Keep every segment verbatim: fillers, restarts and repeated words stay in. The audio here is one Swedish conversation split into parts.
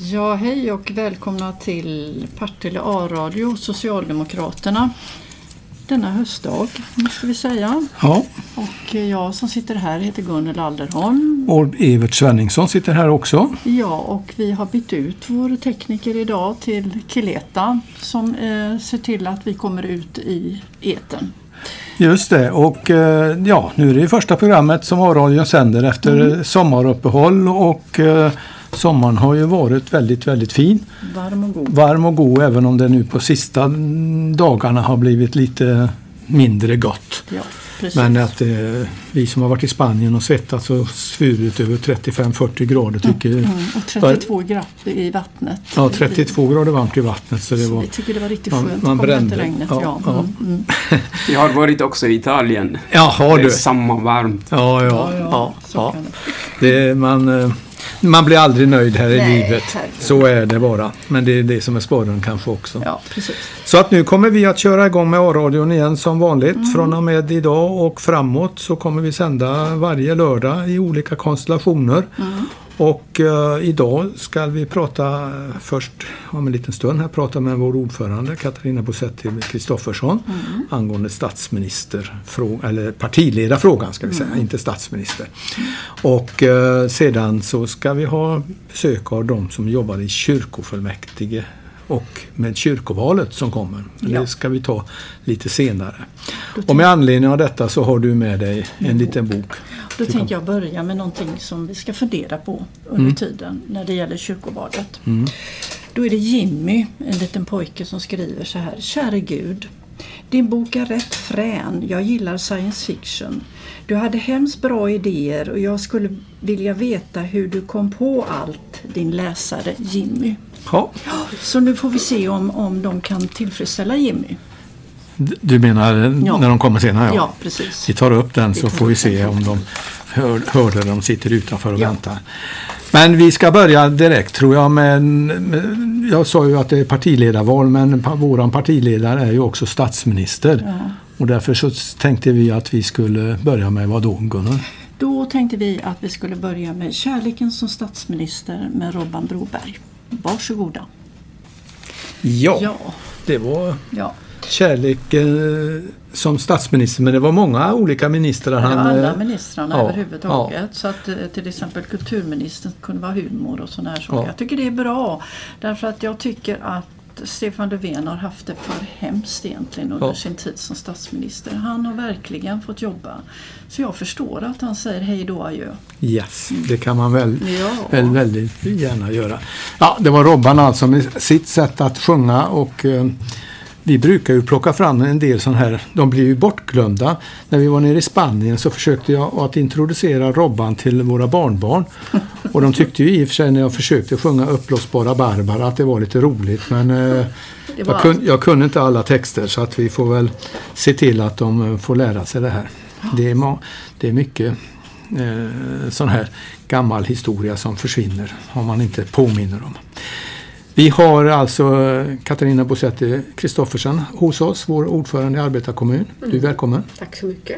Ja, hej och välkomna till Partille A-radio, Socialdemokraterna. Denna höstdag, måste vi säga. Ja. Och jag som sitter här heter Gunnel Alderholm. Och Evert Svenningsson sitter här också. Ja, och vi har bytt ut vår tekniker idag till Kileta som eh, ser till att vi kommer ut i eten. Just det, och eh, ja, nu är det första programmet som A-radion sänder efter mm. sommaruppehåll och eh, sommaren har ju varit väldigt, väldigt fin. Varm och god. Varm och god, även om det nu på sista dagarna har blivit lite mindre gott. Ja, precis. Men att eh, vi som har varit i Spanien och svettats och svurit över trettiofem till fyrtio grader tycker... Mm, mm. Och trettiotvå grader i vattnet. Ja, trettiotvå grader varmt i vattnet. Så det så var, vi tycker det var riktigt man, skönt. Man brände. Regnet, ja. Ja, ja. ja. Mm, mm. Jag har varit också i Italien. Jaha, det är du. samma varmt. Ja, ja, ja. ja, ja, ja. Det, man, man blir aldrig nöjd här i Nej, livet. herregud. Så är det bara. Men det är det som är spåren kanske också. Ja, precis. Så att nu kommer vi att köra igång med A-radion igen som vanligt. Mm. Från och med idag och framåt så kommer vi sända varje lördag i olika konstellationer. Mm. Och uh, idag ska vi prata först om en liten stund här prata med vår ordförande Katarina Bosetti Kristoffersson mm. angående statsminister eller partiledarfrågan ska vi säga, mm. inte statsminister. Och uh, sedan så ska vi ha besök av de som jobbar i kyrkofullmäktige och med kyrkovalet som kommer. Ja. Det ska vi ta lite senare. Och med anledning av detta så har du med dig en mm. liten bok. Då tänker jag börja med någonting som vi ska fundera på under mm. tiden när det gäller kyrkovalet. Mm. Då är det Jimmy, en liten pojke som skriver så här. Käre Gud, din bok är rätt frän. Jag gillar science fiction. Du hade hemskt bra idéer och jag skulle vilja veta hur du kom på allt, din läsare Jimmy. Ja. Så nu får vi se om, om de kan tillfredsställa Jimmy. Du menar ja. när de kommer senare? Ja, ja precis. Vi tar upp den vi så får vi se om de hör, hör där de sitter utanför och ja. väntar. Men vi ska börja direkt tror jag med, med jag sa ju att det är partiledarval men våran partiledare är ju också statsminister. Ja. Och därför så tänkte vi att vi skulle börja med vad då, Gunnar? Då tänkte vi att vi skulle börja med Kärleken som statsminister med Robban Broberg. Varsågoda. Ja, ja. det var... Ja. Kärlek eh, som statsminister, men det var många olika ministrar. Han, han, alla ministrarna ja, överhuvudtaget. Ja. Så att till exempel kulturministern kunde vara humor och sådana här saker. Ja. Jag tycker det är bra. Därför att jag tycker att Stefan Löfven har haft det för hemskt egentligen under ja. sin tid som statsminister. Han har verkligen fått jobba. Så jag förstår att han säger hej då adjö. Yes, mm. det kan man väl, ja. väl väldigt gärna göra. Ja, det var Robban alltså med sitt sätt att sjunga och... Eh, vi brukar ju plocka fram en del sån här, de blir ju bortglömda. När vi var nere i Spanien så försökte jag att introducera Robban till våra barnbarn. Och de tyckte ju i och för sig när jag försökte sjunga Uppblåsbara Barbara att det var lite roligt. Men eh, jag, kun, jag kunde inte alla texter så att vi får väl se till att de får lära sig det här. Det är, det är mycket eh, sån här gammal historia som försvinner om man inte påminner om. Vi har alltså Katarina Bosetti Kristoffersson hos oss, vår ordförande i Arbetarkommun. Du är välkommen. Tack så mycket.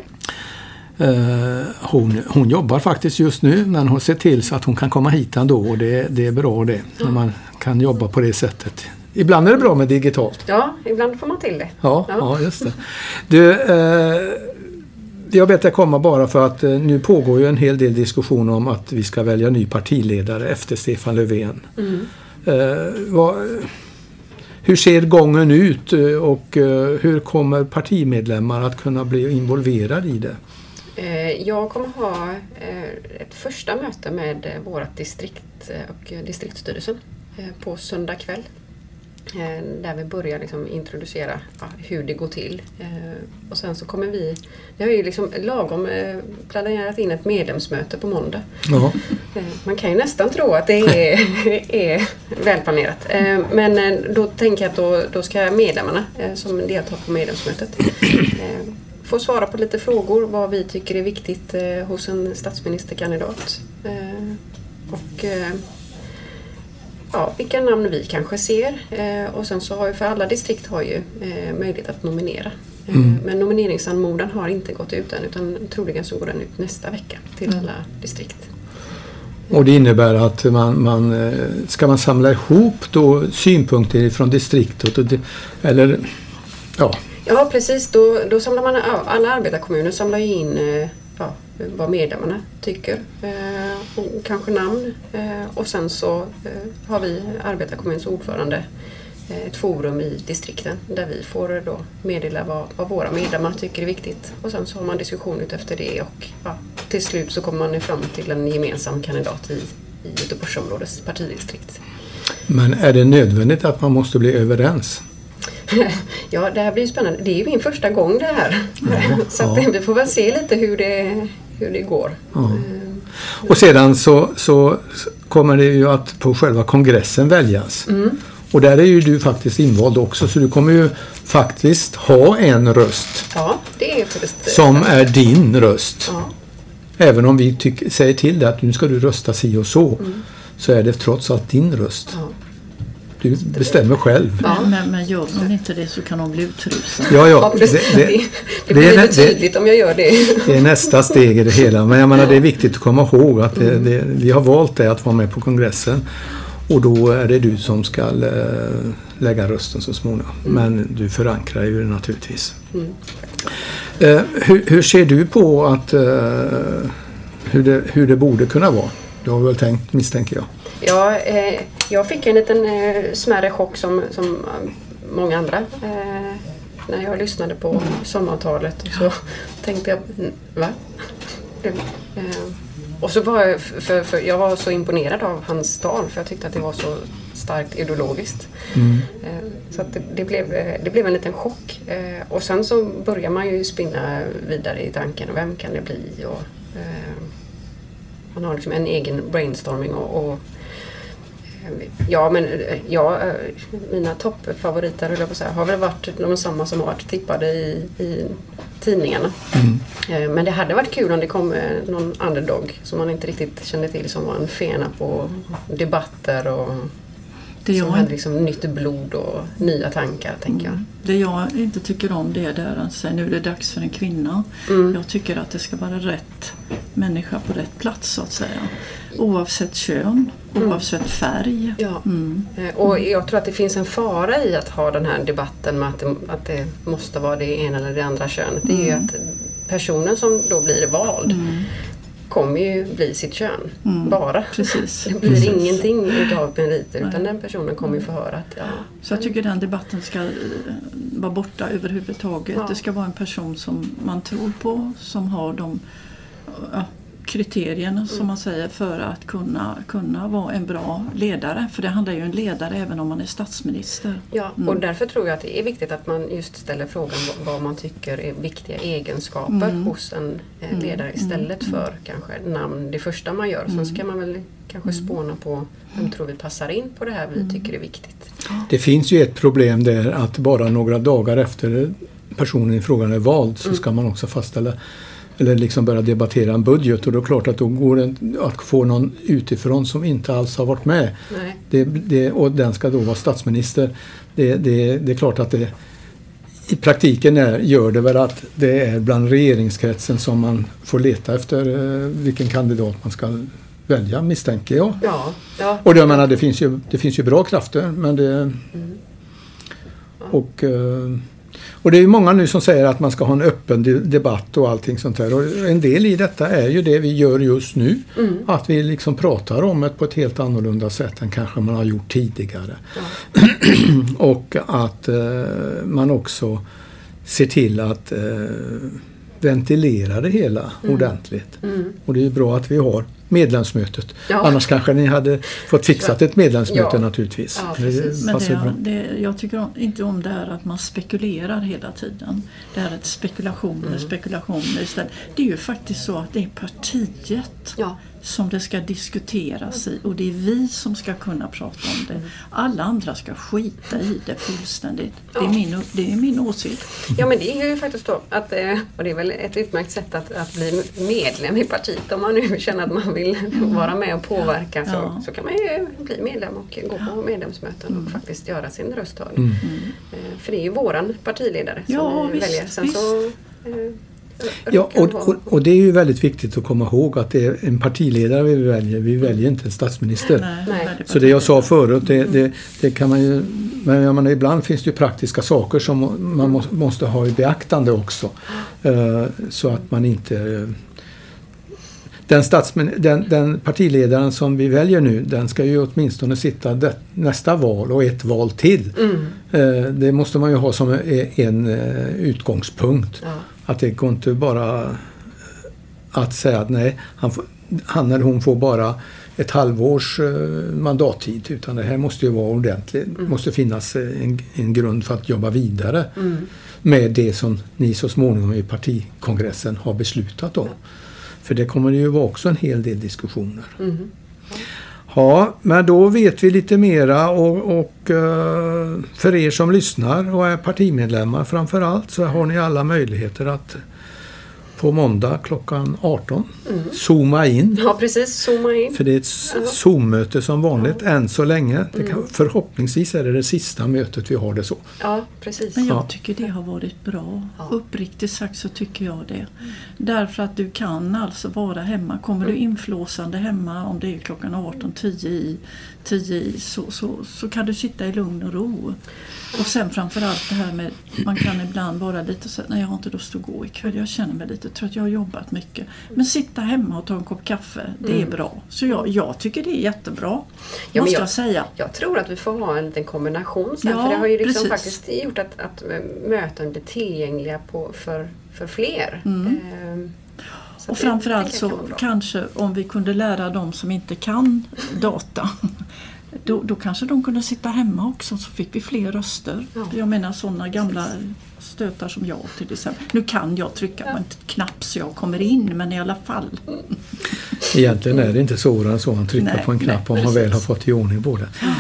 Uh, hon, hon jobbar faktiskt just nu men hon ser till så att hon kan komma hit ändå och det, det är bra det, mm. när man kan jobba på det sättet. Ibland är det bra med digitalt. Ja, ibland får man till det. Ja, ja. ja just det. Du, uh, jag vet att komma bara för att uh, nu pågår ju en hel del diskussion om att vi ska välja ny partiledare efter Stefan Löfven. Mm. Uh, vad, hur ser gången ut och uh, hur kommer partimedlemmar att kunna bli involverade i det? Uh, jag kommer ha uh, ett första möte med uh, vårt distrikt uh, och uh, distriktsstyrelsen uh, på söndag kväll. Uh, där vi börjar liksom introducera uh, hur det går till. Uh, och sen så kommer vi, vi har ju liksom lagom uh, planerat in ett medlemsmöte på måndag. Uh, man kan ju nästan tro att det är, är välplanerat. Uh, men uh, då tänker jag att då, då ska medlemmarna uh, som deltar på medlemsmötet uh, få svara på lite frågor vad vi tycker är viktigt uh, hos en statsministerkandidat. Uh, och uh, Ja, vilka namn vi kanske ser. Eh, och sen så har ju för alla distrikt har ju eh, möjlighet att nominera. Eh, mm. Men nomineringsanmodan har inte gått ut än utan troligen så går den ut nästa vecka till mm. alla distrikt. Och det innebär att man, man ska man samla ihop då synpunkter från distriktet och det, eller ja. Ja, precis. Då, då samlar man, alla arbetarkommuner samlar in ja, vad medlemmarna tycker och kanske namn. Och sen så har vi arbetarkommunens ordförande ett forum i distrikten där vi får då meddela vad, vad våra medlemmar tycker är viktigt. Och sen så har man diskussion ut efter det och ja, till slut så kommer man fram till en gemensam kandidat i, i Göteborgsområdets partidistrikt. Men är det nödvändigt att man måste bli överens? Ja, det här blir spännande. Det är ju min första gång det här. Ja, så att ja. vi får väl se lite hur det, hur det går. Ja. Och sedan så, så kommer det ju att på själva kongressen väljas. Mm. Och där är ju du faktiskt invald också, så du kommer ju faktiskt ha en röst. Ja, det är faktiskt... Som är din röst. Ja. Även om vi tyck, säger till dig att nu ska du rösta si och så, mm. så är det trots allt din röst. Ja. Du bestämmer själv. Ja. Men, men gör de inte det så kan de bli utrusna. Ja, ja. Ja, det, det, det, det blir det, tydligt det, om jag gör det. Det är nästa steg i det hela. Men jag menar, det är viktigt att komma ihåg att det, det, vi har valt det att vara med på kongressen. Och då är det du som ska äh, lägga rösten så småningom. Mm. Men du förankrar ju det naturligtvis. Mm. Uh, hur, hur ser du på att, uh, hur, det, hur det borde kunna vara? Du har väl tänkt, misstänker jag. Ja, eh, jag fick en liten eh, smärre chock som, som många andra. Eh, när jag lyssnade på sommartalet så tänkte jag, va? Eh, och så var jag, för, för jag var så imponerad av hans tal för jag tyckte att det var så starkt ideologiskt. Mm. Eh, så att det, det, blev, det blev en liten chock. Eh, och sen så börjar man ju spinna vidare i tanken, vem kan det bli? Och, eh, man har liksom en egen brainstorming och, och ja, men ja, mina toppfavoriter höll jag på att säga, har väl varit de samma som har varit tippade i, i tidningarna. Mm. Men det hade varit kul om det kom någon underdog som man inte riktigt kände till, som var en fena på debatter och det som jag hade liksom nytt blod och nya tankar, tänker jag. Det jag inte tycker om det är där att säga, nu är det dags för en kvinna. Mm. Jag tycker att det ska vara rätt människa på rätt plats, så att säga. Oavsett kön, mm. oavsett färg. Ja. Mm. Och jag tror att det finns en fara i att ha den här debatten med att det, att det måste vara det ena eller det andra könet. Det är mm. ju att personen som då blir vald mm. kommer ju bli sitt kön. Mm. Bara. Precis. Det blir Precis. ingenting utav meriter, utan den personen kommer ju få höra att ja. Så jag tycker den debatten ska vara borta överhuvudtaget. Ja. Det ska vara en person som man tror på, som har de ja, kriterierna mm. som man säger för att kunna, kunna vara en bra ledare. För det handlar ju om en ledare även om man är statsminister. Ja, mm. och därför tror jag att det är viktigt att man just ställer frågan vad man tycker är viktiga egenskaper mm. hos en ledare istället mm. för kanske namn det första man gör. Sen ska man väl kanske spåna på vem tror vi passar in på det här vi tycker är viktigt. Det finns ju ett problem där att bara några dagar efter personen i frågan är vald så ska man också fastställa eller liksom börja debattera en budget, och då är det klart att då går det att få någon utifrån som inte alls har varit med. Nej. Det, det, och den ska då vara statsminister. Det, det, det är klart att det i praktiken är, gör det väl att det är bland regeringskretsen som man får leta efter eh, vilken kandidat man ska välja, misstänker jag. Ja, ja. Och det, jag menar, det finns ju, det finns ju bra krafter, men det... Mm. Ja. Och... Eh, Och det är ju många nu som säger att man ska ha en öppen de- debatt och allting sånt där. Och en del i detta är ju det vi gör just nu. Mm. Att vi liksom pratar om det på ett helt annorlunda sätt än kanske man har gjort tidigare. Ja. Och att eh, man också ser till att eh, ventilera det hela mm. ordentligt. Mm. Och det är ju bra att vi har medlemsmötet. Ja. Annars kanske ni hade fått fixat ett medlemsmöte ja. naturligtvis. Ja, det Men det, det, jag tycker om, inte om det här att man spekulerar hela tiden. Det är ett spekulationer, mm. spekulationer istället. Det är ju faktiskt så att det är partiet ja. som det ska diskuteras i, och det är vi som ska kunna prata om det. Alla andra ska skita i det fullständigt. Ja. Det, är min, det är min åsikt. Ja, men det är ju faktiskt så att, och det är väl ett utmärkt sätt att, att bli medlem i partiet. Om man nu känner att man vill mm. vara med och påverka så, ja. så kan man ju bli medlem och gå på medlemsmöten mm. och faktiskt göra sin röst hörd. Mm. För det är ju våran partiledare som ja, vi visst, väljer. Sen visst. så... Eh, Ja, och, och, och det är ju väldigt viktigt att komma ihåg att det är en partiledare vi väljer. Vi väljer inte en statsminister. Nej, Nej. Så det jag sa förut, det, det, det kan man ju... Men jag menar, ibland finns det ju praktiska saker som man må, måste ha i beaktande också. Uh, så att man inte... Den, statsmin- den, den partiledaren som vi väljer nu, den ska ju åtminstone sitta det, nästa val och ett val till. Mm. Uh, det måste man ju ha som en uh, utgångspunkt. Ja. Att det går inte bara att säga att nej, han, får, han eller hon får bara ett halvårs uh, mandattid, utan det här måste ju vara ordentligt. Det mm. måste finnas en, en grund för att jobba vidare mm. med det som ni så småningom i partikongressen har beslutat om. Ja. För det kommer ju vara också en hel del diskussioner. Mm. Ja, men då vet vi lite mera och, och uh, för er som lyssnar och är partimedlemmar framförallt så har ni alla möjligheter att på måndag klockan arton mm. zooma in. Ja, precis. Zooma in. För det är ett ja. Zoom-möte som vanligt ja. än så länge. Det kan, förhoppningsvis är det det sista mötet vi har det så. Ja, precis. Men jag ja. tycker det har varit bra. Ja. Uppriktigt sagt så tycker jag det. Mm. Därför att du kan alltså vara hemma. Kommer mm. du inflåsande hemma om det är klockan arton tio i, tio i så, så, så kan du sitta i lugn och ro. Och sen framförallt det här med, man kan ibland vara lite så, nej jag har inte lust att gå ikväll, jag känner mig lite trött, jag har jobbat mycket. Men sitta hemma och ta en kopp kaffe, det är mm. bra. Så jag, jag tycker det är jättebra, ja, måste jag, jag säga. Jag tror att vi får ha en liten kombination sen, ja, för det har ju liksom precis. faktiskt gjort att, att möten blir tillgängliga på, för, för fler. Mm. Ehm. Så och det, framförallt det så kanske om vi kunde lära dem som inte kan data, då, då kanske de kunde sitta hemma också, så fick vi fler röster. Ja. Jag menar sådana gamla stötar som jag till exempel. Nu kan jag trycka på en knapp så jag kommer in, men i alla fall. Egentligen är det inte så så han trycker nej, på en knapp nej, om man väl har fått i ordning på det. Mm.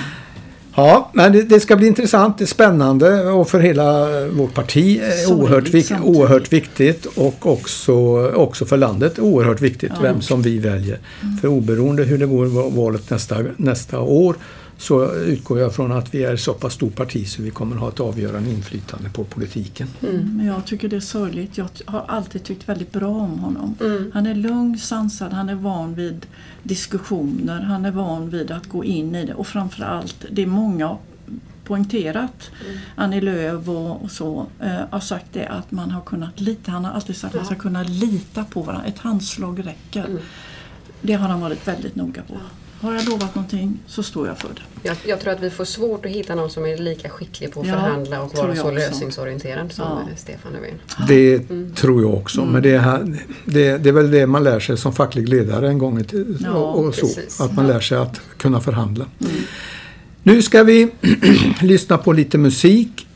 Ja, men det, det ska bli intressant, det är spännande och för hela vårt parti är oerhört, vik- oerhört viktigt och också, också för landet oerhört viktigt ja. vem som vi väljer. Mm. För oberoende hur det går valet nästa, nästa år så utgår jag från att vi är så pass stor parti så vi kommer ha ett avgörande inflytande på politiken. Mm. Men jag tycker det är sorgligt. Jag har alltid tyckt väldigt bra om honom. Mm. Han är lugn, sansad, han är van vid diskussioner, han är van vid att gå in i det och framförallt, det är många poängterat, mm. Annie Lööf och, och så eh, har sagt det att man har kunnat lita, han har alltid sagt att man ska kunna lita på varandra, ett handslag räcker. Mm. Det har han varit väldigt noga på. Har jag lovat någonting så står jag för det. Jag, jag tror att vi får svårt att hitta någon som är lika skicklig på att ja, förhandla och vara så lösningsorienterad som ja. Stefan Löfven. Det mm. tror jag också. Mm. Men det är, här, det, det är väl det man lär sig som facklig ledare en gång till, ja, och, och så. Att man lär sig att kunna förhandla. Mm. Nu ska vi lyssna på lite musik.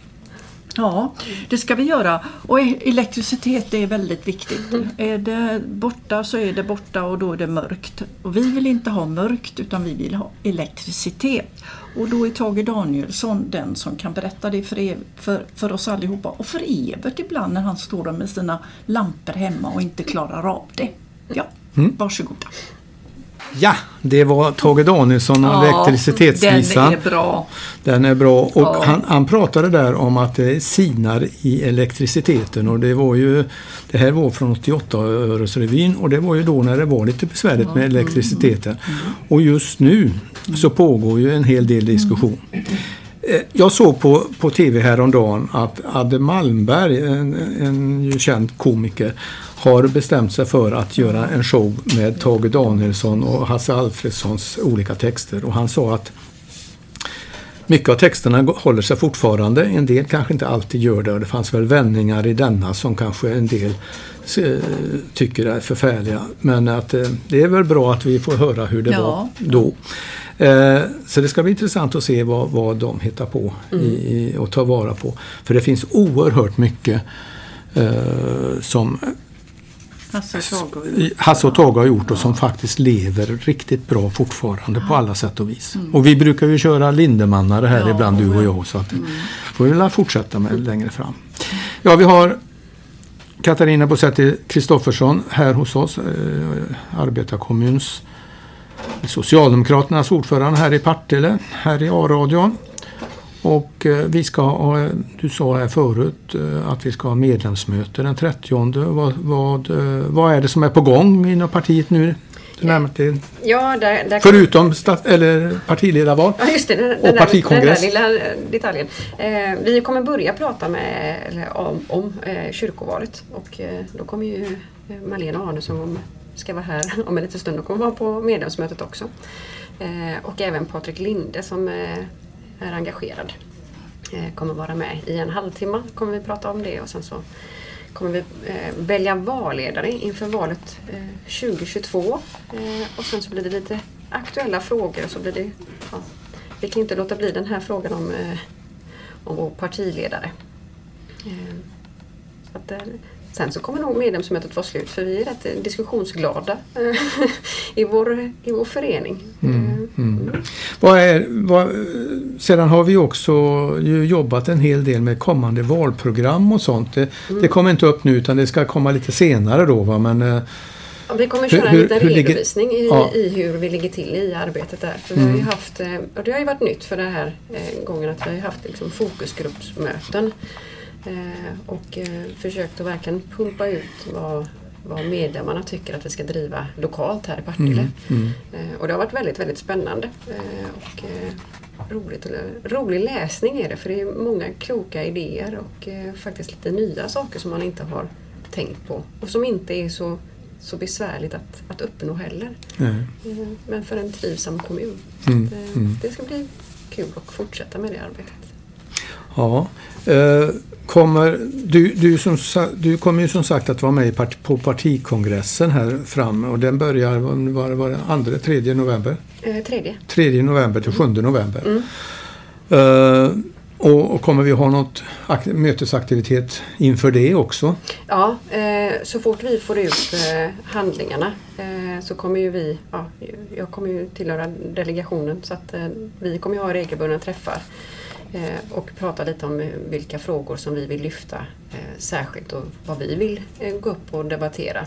Ja, det ska vi göra. Och elektricitet, det är väldigt viktigt. Mm. Är det borta så är det borta och då är det mörkt. Och vi vill inte ha mörkt utan vi vill ha elektricitet. Och då är Tage Danielsson den som kan berätta det för, för, för oss allihopa. Och för Evert ibland när han står där med sina lampor hemma och inte klarar av det. Ja, mm. varsågoda. Ja, det var Tage Danielsson och ja, elektricitetsvisan. Den är bra. Den är bra. Och ja. han, han pratade där om att det sinar i elektriciteten. Och det var ju, det här var från åttioåtta-öresrevyn och det var ju då när det var lite besvärligt med elektriciteten. Mm. Mm. Och just nu så pågår ju en hel del diskussion. Mm. Jag såg på, på tv häromdagen att Adde Malmberg, en, en ju känd komiker, har bestämt sig för att göra en show med Tage Danielsson och Hasse Alfredsons olika texter. Och han sa att mycket av texterna håller sig fortfarande. En del kanske inte alltid gör det. Och det fanns väl vändningar i denna som kanske en del eh, tycker är förfärliga. Men att eh, det är väl bra att vi får höra hur det ja. var då. Eh, så det ska bli intressant att se vad, vad de hittar på mm. i, och ta vara på. För det finns oerhört mycket eh, som Hasse och Tage har gjort och som faktiskt lever riktigt bra fortfarande på alla sätt och vis. Mm. Och vi brukar ju köra Lindemannare här ja, ibland du och jag så att mm. får vi väl fortsätta med längre fram. Ja, vi har Katarina Bosetti Kristoffersson här hos oss, eh, arbetarkommuns Socialdemokraternas ordförande här i Partille, här i A-radion. Och eh, vi ska ha, du sa här förut eh, att vi ska ha medlemsmöte den trettionde. Vad, vad, eh, vad är det som är på gång inom partiet nu? Ja, där, där förutom stat, eller partiledarval ja, just det, den, och den partikongress. Den där lilla detaljen. Eh, vi kommer börja prata med, eller, om, om eh, kyrkovalet. Och eh, då kommer ju Malena Arne som ska vara här om en liten stund och kommer vara på medlemsmötet också. Eh, och även Patrik Linde som eh, är engagerad eh, kommer vara med i en halvtimme. Kommer vi prata om det och sen så kommer vi eh, välja valledare inför valet eh, tjugo tjugotvå. Eh, och sen så blir det lite aktuella frågor och så blir det, ja, vi kan inte låta bli den här frågan om, eh, om vår partiledare. Eh, så att, eh, sen så kommer nog medlemsmötet vara slut för vi är rätt diskussionsglada eh, i, vår, i vår förening. Mm, mm. Vad är, vad, sedan har vi också ju jobbat en hel del med kommande valprogram och sånt. Det, mm. det kommer inte upp nu utan det ska komma lite senare då. Va? Men, eh, ja, vi kommer köra hur, en liten hur redovisning ligger, i, ja. i hur vi ligger till i arbetet där. För Mm. vi har ju haft, och det har ju varit nytt för den här eh, gången att vi har ju haft liksom, fokusgruppsmöten. Eh, och eh, försökt att verkligen pumpa ut vad, vad medlemmarna tycker att vi ska driva lokalt här i Partille. Mm, mm. Eh, och det har varit väldigt, väldigt spännande. Eh, och eh, roligt, rolig läsning är det för det är många kloka idéer och eh, faktiskt lite nya saker som man inte har tänkt på. Och som inte är så, så besvärligt att, att uppnå heller. Mm. Eh, men för en trivsam kommun. Mm, det, mm. det ska bli kul att fortsätta med det arbetet. Ja, eh, kommer, du, du, som, du kommer ju som sagt att vara med part, på partikongressen här fram och den börjar var, var det andra, tredje november? Eh, tredje. Tredje november till sjunde november. Mm. Eh, och, och kommer vi ha något ak- mötesaktivitet inför det också? Ja, eh, så fort vi får ut eh, handlingarna eh, så kommer ju vi, ja, jag kommer ju tillhöra delegationen så att eh, vi kommer ju ha regelbundna träffar. Eh, och prata lite om vilka frågor som vi vill lyfta eh, särskilt och vad vi vill eh, gå upp och debattera.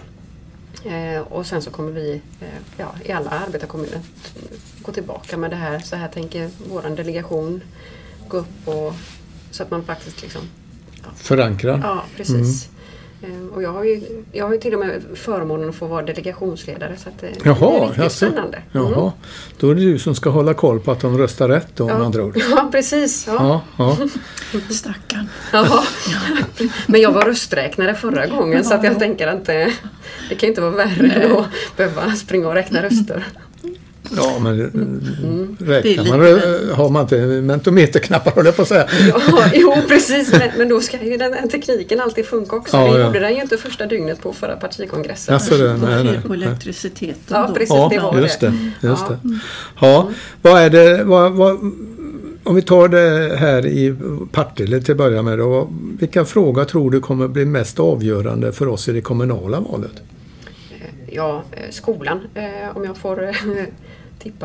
Eh, och sen så kommer vi eh, ja, i alla arbetarkommuner gå tillbaka med det här. Så här tänker vår delegation gå upp och så att man faktiskt liksom... Ja, förankrar. Ja, precis. Mm. Och jag har, ju, jag har ju till och med förmånen att få vara delegationsledare så att det, Jaha, det är riktigt alltså. spännande. Mm. Jaha, då är det du som ska hålla koll på att de röstar rätt då, ja. om andra ord. Ja, precis. Ja. Ja, ja. Stackarn. Ja. Men jag var rösträknare förra gången så att jag tänker att det, det kan inte vara värre än att behöva springa och räkna röster. Ja, men Mm. räknar man, har man inte mentometerknappar håller jag på att säga. Ja, jo, precis. Men, men då ska ju den här tekniken alltid funka också. Ja, det ja. gjorde den ju inte första dygnet på förra partikongressen. Alltså det, nej, nej. På elektriciteten Ja, då. precis. Ja, det var just det. det. Just Ja. det. Ja, vad är det, vad, vad, om vi tar det här i Partille till att börja med då, vilka frågor tror du kommer bli mest avgörande för oss i det kommunala valet? Ja, skolan, om jag får tippa,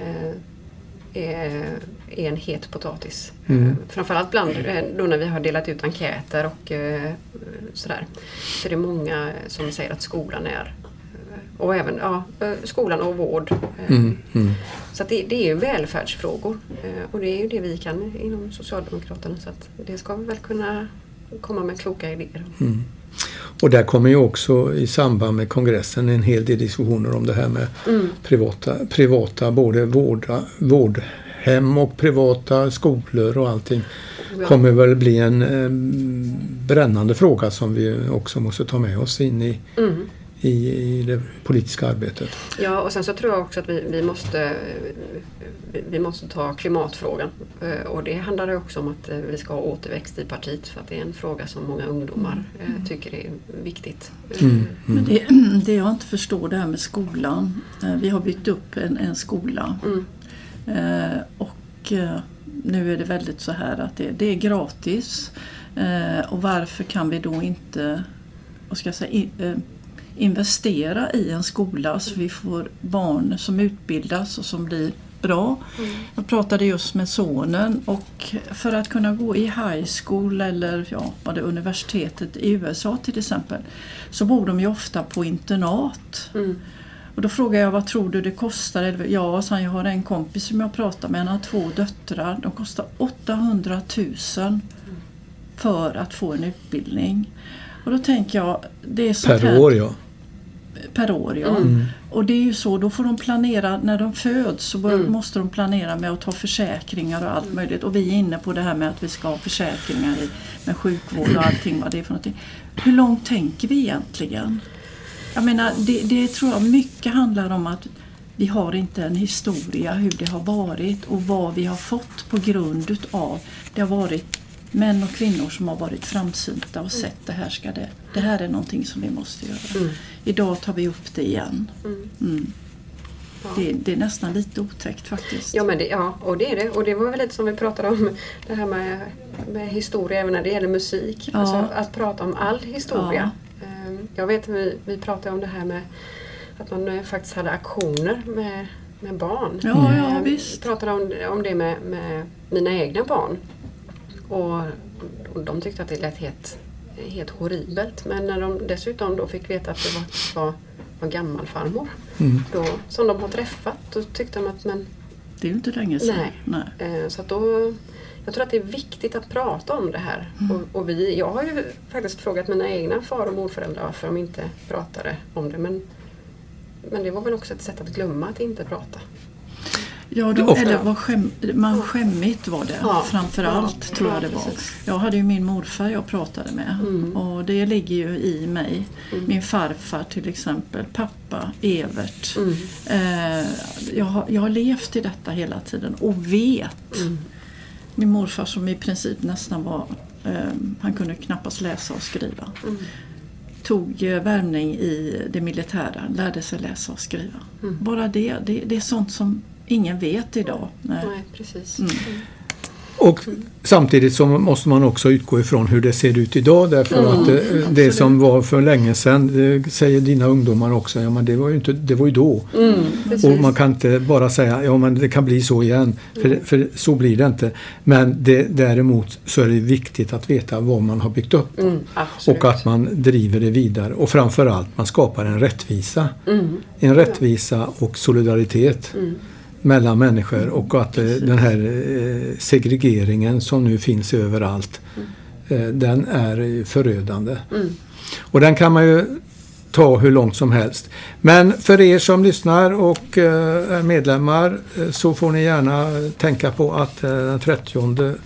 är en het potatis. Mm. Framförallt bland, då när vi har delat ut enkäter och sådär. Så det är många som säger att skolan är, och även ja, skolan och vård. Mm. Mm. Så att det, det är ju välfärdsfrågor och det är ju det vi kan inom Socialdemokraterna så att det ska vi väl kunna komma med kloka idéer. Mm. Och där kommer ju också i samband med kongressen en hel del diskussioner om det här med mm. privata, privata både vårda, vårdhem och privata skolor och allting. Ja. Kommer väl bli en eh, brännande fråga som vi också måste ta med oss in i, mm. i, i det politiska arbetet. Ja, och sen så tror jag också att vi, vi, måste, vi måste ta klimatfrågan. Och det handlar också om att vi ska ha återväxt i partiet för att det är en fråga som många ungdomar mm. tycker är viktigt. Mm. Mm. Men det, det jag inte förstår det här med skolan. Vi har byggt upp en, en skola mm. eh, och eh, nu är det väldigt så här att det, det är gratis eh, och varför kan vi då inte, vad ska jag säga, i, eh, investera i en skola så vi får barn som utbildas och som blir bra. Mm. Jag pratade just med sonen och för att kunna gå i high school eller ja, vad det universitetet i U S A till exempel så bor de ju ofta på internat. Mm. Och då frågade jag, vad tror du det kostar? Ja, så jag har en kompis som jag pratar med, han har två döttrar. De kostar åttahundratusen för att få en utbildning. Och då tänker jag, det är så per här, år ja. Per år, ja. Mm. Och det är ju så, då får de planera, när de föds så bör, Mm. måste de planera med att ta försäkringar och allt möjligt. Och vi är inne på det här med att vi ska ha försäkringar i, med sjukvård och allting, vad det är för någonting. Hur långt tänker vi egentligen? Jag menar, det, det tror jag mycket handlar om att vi har inte en historia hur det har varit och vad vi har fått på grund utav. Det har varit män och kvinnor som har varit framsynta och sett det här ska det. Det här är någonting som vi måste göra. Mm. Idag tar vi upp det igen. Mm. Mm. Ja. Det, det är nästan lite otäckt faktiskt. Ja, men det, ja, och det är det. Och det var väl lite som vi pratade om, det här med, med historia även när det gäller musik. Ja. Alltså att prata om all historia. Ja. Ehm, Jag vet att vi, vi pratade om det här med att man eh, faktiskt hade aktioner med, med barn. Ja, Ehm, ja, visst. Vi pratade om, om det med, med mina egna barn. Och, och de tyckte att det lät helt, helt horribelt. Men när de dessutom då fick veta att det var, var, var gammalfarmor Mm. då, som de har träffat, då tyckte de att men, Det är ju inte länge sedan. Nej. Nej. Eh, Så att då, jag tror att det är viktigt att prata om det här. Mm. Och, och vi, jag har ju faktiskt frågat mina egna far- och morföräldrar varför de inte pratade om det. Men, men det var väl också ett sätt att glömma att inte prata. Ja, de, Ofta. eller vad skäm, man skämmigt var det Ja. framförallt Ja. tror jag Ja, det var. precis. Jag hade ju min morfar jag pratade med Mm. och det ligger ju i mig. Mm. Min farfar till exempel, pappa, Evert. Mm. Eh, jag, har, jag har levt i detta hela tiden och vet. Mm. Min morfar som i princip nästan var, eh, han kunde knappast läsa och skriva. Mm. Tog eh, värvning i det militära, lärde sig läsa och skriva. Mm. Bara det, det, det är sånt som ingen vet idag. Nej. Nej, precis. Mm. Och samtidigt så måste man också utgå ifrån hur det ser ut idag därför Mm, att det, det absolut. som var för länge sedan, det säger dina ungdomar också, ja men det var ju inte, det var ju då. Mm, precis. Och man kan inte bara säga, ja men det kan bli så igen, för, för så blir det inte. Men det, däremot så är det viktigt att veta vad man har byggt upp Mm, absolut. och att man driver det vidare. Och framförallt man skapar en rättvisa. Mm. En rättvisa och solidaritet Mm. mellan människor och att eh, den här eh, segregeringen som nu finns överallt eh, den är eh, förödande. Mm. Och den kan man ju ta hur långt som helst. Men för er som lyssnar och eh, är medlemmar eh, så får ni gärna tänka på att eh, den trettionde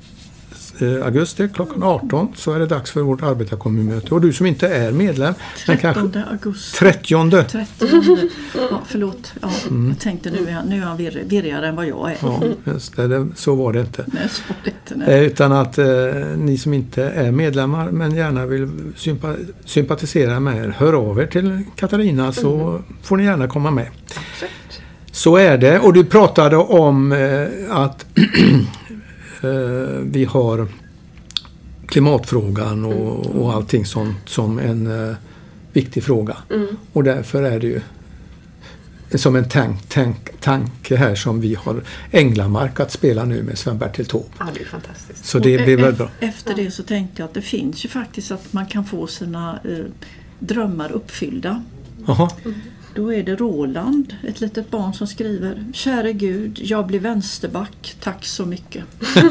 augusti klockan arton så är det dags för vårt arbetarkommunmöte. Och du som inte är medlem men kanske trettonde augusti. trettionde. trettonde. Ja, förlåt. Ja, jag tänkte nu är han, nu är han virr, virrigare än vad jag är. Ja, just det, det, så var det inte. Nej, så var det inte, nej. Eh, utan att eh, ni som inte är medlemmar men gärna vill sympa, sympatisera med er, hör av er till Katarina så Mm. får ni gärna komma med. Absolut. Så är det. Och du pratade om eh, att eh, vi har klimatfrågan och, och allting sånt som en eh, viktig fråga. Mm. Och därför är det ju som en tank, tank, tanke här som vi har Änglamark att spela nu med Sven-Bertil Taube. Ja, det är fantastiskt. Så det Och blir e- väldigt bra. Efter det så tänkte jag att det finns ju faktiskt att man kan få sina eh, drömmar uppfyllda. Jaha. Då är det Roland, ett litet barn som skriver: Käre Gud, jag blir vänsterback, tack så mycket.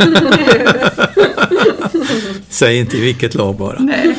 Säg inte i vilket lag bara. Nej.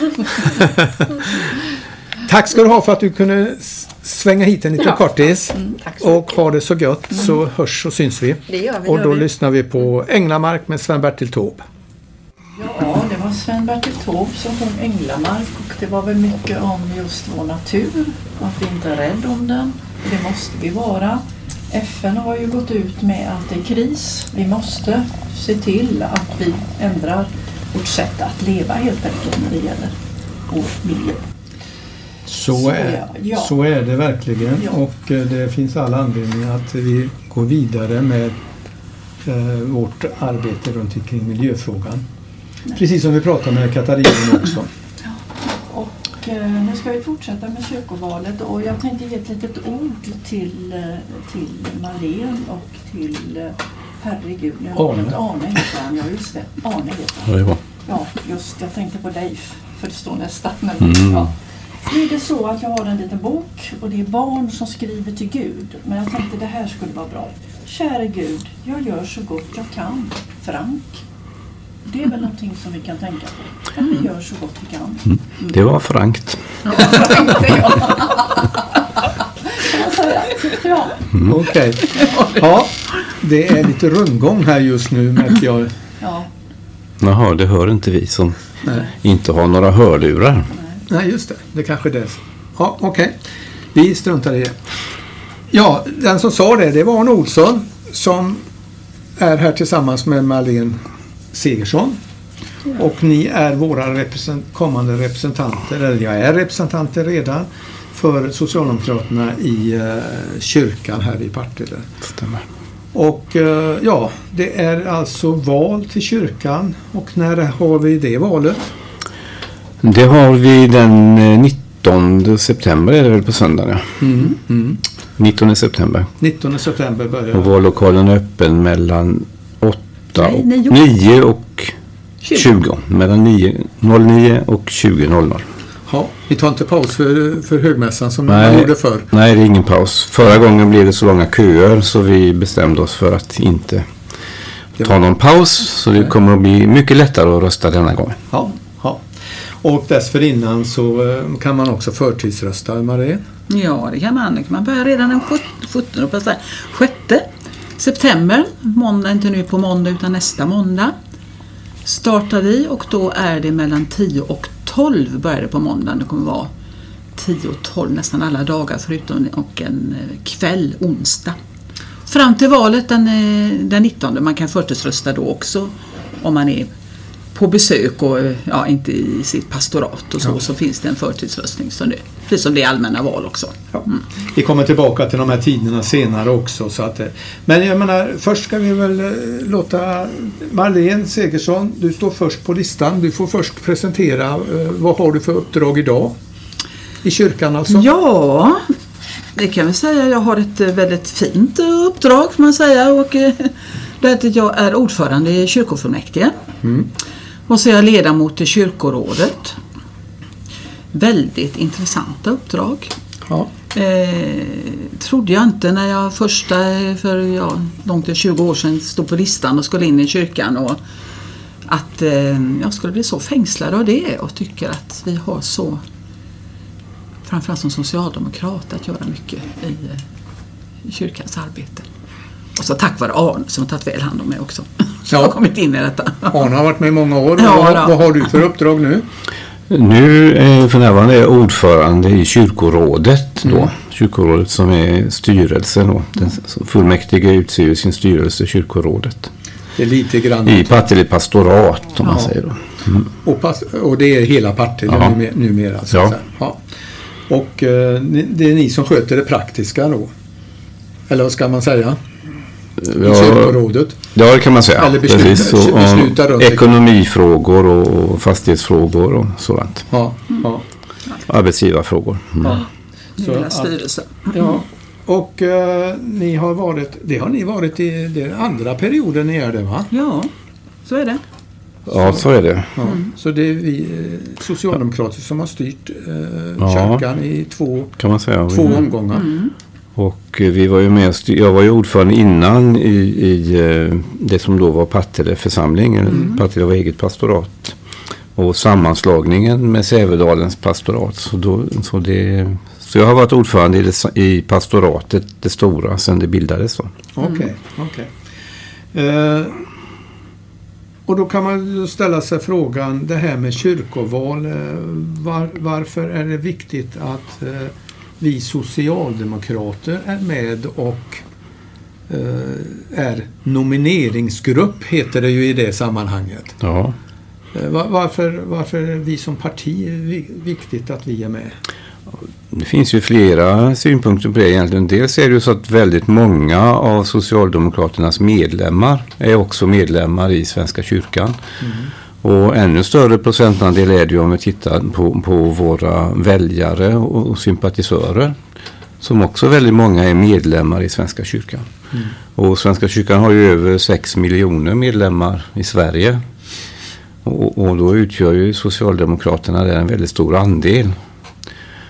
Tack ska du ha för att du kunde s- svänga hit en liten Ja. kortis. Mm. Tack så Och ha det så gött så hörs och syns vi. Det gör vi. Och då vi. lyssnar vi på Änglamark med Sven-Bertil Taube. Ja, det var Sven-Bertil Taube som sjöng Änglamark och det var väl mycket om just vår natur, att vi inte är rädda om den. Det måste vi vara. F N har ju gått ut med att det är kris. Vi måste se till att vi ändrar vårt sätt att leva helt enkelt när det gäller vår miljö. Så Så är, ja, ja. så är det verkligen. Ja. Och eh, det finns alla anledningar att vi går vidare med eh, vårt arbete runt omkring miljöfrågan. Nej. Precis som vi pratade med Katarina också. Och eh, nu ska vi fortsätta med kyrkovalet och jag tänkte ge ett litet ord till, eh, till Marlene och till eh, herregud, nu har jag Arne. glömt Arne heter han, ja just det, Arne heter han. Ja, det var. Ja, just jag tänkte på dig för det står nästan. Men, Mm. ja. Nu är det så att jag har en liten bok och det är barn som skriver till Gud. Men jag tänkte det här skulle vara bra. Kära Gud, jag gör så gott jag kan. Frank. Det är väl någonting som vi kan tänka på. Att vi gör så gott vi kan. Mm. Det var frankt. Ja, frankt, ja. Kan man säga. Ja. Mm. Okej. Okay. Ja, det är lite rundgång här just nu märker jag. Ja. Jaha, det hör inte vi som Nej. inte har några hörlurar. Nej. Nej, just det. Det kanske är det. Ja, okej. Okay. Vi struntar i det. Ja, den som sa det, det var Arne Olsson som är här tillsammans med Marlene Segersson. Ja. Och ni är våra represent- kommande representanter, eller jag är representanter redan, för Socialdemokraterna i uh, kyrkan här i Partille. Stämmer. Och uh, ja, det är alltså val till kyrkan. Och när har vi det valet? Det har vi den nittonde september, är det väl på söndag? Mm, mm. nittonde september. nittonde september börjar. Och vallokalen är öppen mellan åtta och Nej, nio och tjugo. Mellan nio och tjugo noll noll. Ja, vi tar inte paus för, för högmässan som nej, man gjorde förr. Nej, det är ingen paus. Förra gången blev det så långa köer så vi bestämde oss för att inte ta någon paus. Så det kommer att bli mycket lättare att rösta denna gång. Ja, ja. Och dessförinnan så kan man också förtidsrösta, Marie. Ja, det kan man. Det kan man börja redan den sjuttonde, sjätte september. Måndag, inte nu på måndag utan nästa måndag. Startar vi och då är det mellan tio och tolv börjar det på måndag. Det kommer vara tio och tolv nästan alla dagar förutom och en kväll, onsdag. Fram till valet den, den nittonde. Man kan förtidsrösta då också om man är på besök och ja, inte i sitt pastorat och så, ja. Så finns det en förtidsröstning som det, precis som det är allmänna val också. Ja. Mm. Vi kommer tillbaka till de här tiderna senare också. Så att, men jag menar, först ska vi väl låta Marlene Segersson, du står först på listan. Du får först presentera, vad har du för uppdrag idag? I kyrkan alltså? Ja, det kan vi säga. Jag har ett väldigt fint uppdrag får man säga och det är att jag är ordförande i kyrkofullmäktige. Mm. Och så är jag ledamot i kyrkorådet. Väldigt intressanta uppdrag. Ja. Eh, trodde jag inte när jag första för ja, långt tjugo år sedan stod på listan och skulle in i kyrkan och att eh, jag skulle bli så fängslad av det och tycker att vi har så, framförallt som socialdemokrat, att göra mycket i, i kyrkans arbete. Och så tack vare Arne som har tagit väl hand om mig också. Så jag har kommit in i detta. Arne har varit med i många år. Ja, vad, vad har du för uppdrag nu? Nu är för närvarande är jag ordförande i kyrkorådet då. Mm. Kyrkorådet som är styrelsen då. Den fullmäktige utser sin styrelse, kyrkorådet. Det är lite grann i Partille pastorat om ja. man säger då. Mm. Och, pas, och det är hela Partille ja. numera, numera så ja. ja. Och eh, det är ni som sköter det praktiska då. Eller vad ska man säga? Ja, kyrkorådet. Ja, det kan man säga. Eller besluta, precis, och, besluta runt ekonomifrågor och fastighetsfrågor och sådant. Ja, ja. Arbetsgivarfrågor. Mm. Ja. Så hela styrelsen. Ja. Och uh, ni har varit, det har ni varit i den andra perioden ni är det, va? Ja, så är det. Ja, så är det. Ja. Mm. Så det är vi eh, socialdemokrater som har styrt eh, ja. kyrkan i två, kan man säga. två omgångar. Mm. Och vi var ju med, jag var ju ordförande innan i, i det som då var Partille församling, mm. Partille var eget pastorat. Och sammanslagningen med Sävedalens pastorat. Så, då, så, det, så jag har varit ordförande i, det, i pastoratet, det stora, sedan det bildades. Okej, okej. Okay, okay. uh, och då kan man ställa sig frågan, det här med kyrkoval, uh, var, varför är det viktigt att uh, vi socialdemokrater är med och uh, är nomineringsgrupp, heter det ju i det sammanhanget. Ja. Uh, var, varför, varför är vi som parti viktigt att vi är med? Det finns ju flera synpunkter på det egentligen. Dels är det ju så att väldigt många av Socialdemokraternas medlemmar är också medlemmar i Svenska kyrkan. Mm. Och ännu större procentandel är det ju om vi tittar på, på våra väljare och sympatisörer. Som också väldigt många är medlemmar i Svenska kyrkan. Mm. Och Svenska kyrkan har ju över sex miljoner medlemmar i Sverige. Och, och då utgör ju Socialdemokraterna där en väldigt stor andel.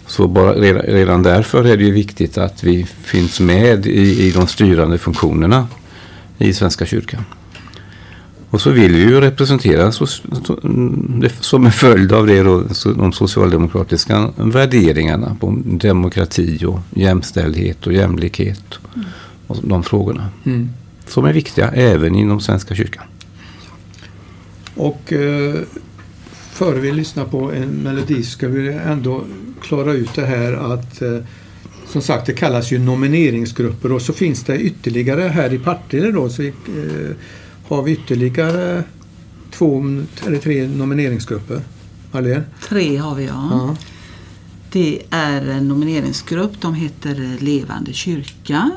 Så bara, redan, redan därför är det ju viktigt att vi finns med i, i de styrande funktionerna i Svenska kyrkan. Och så vill vi ju representera så, så, som en följd av det då, så, de socialdemokratiska värderingarna på demokrati och jämställdhet och jämlikhet och de frågorna. Mm. Som är viktiga även inom Svenska kyrkan. Och eh, före vi lyssnar på en melodi ska vi ändå klara ut det här att eh, som sagt det kallas ju nomineringsgrupper och så finns det ytterligare här i Partille då så vi, eh, har vi ytterligare två eller tre nomineringsgrupper. Marlene? Tre har vi, ja. ja. Det är en nomineringsgrupp, de heter Levande kyrka.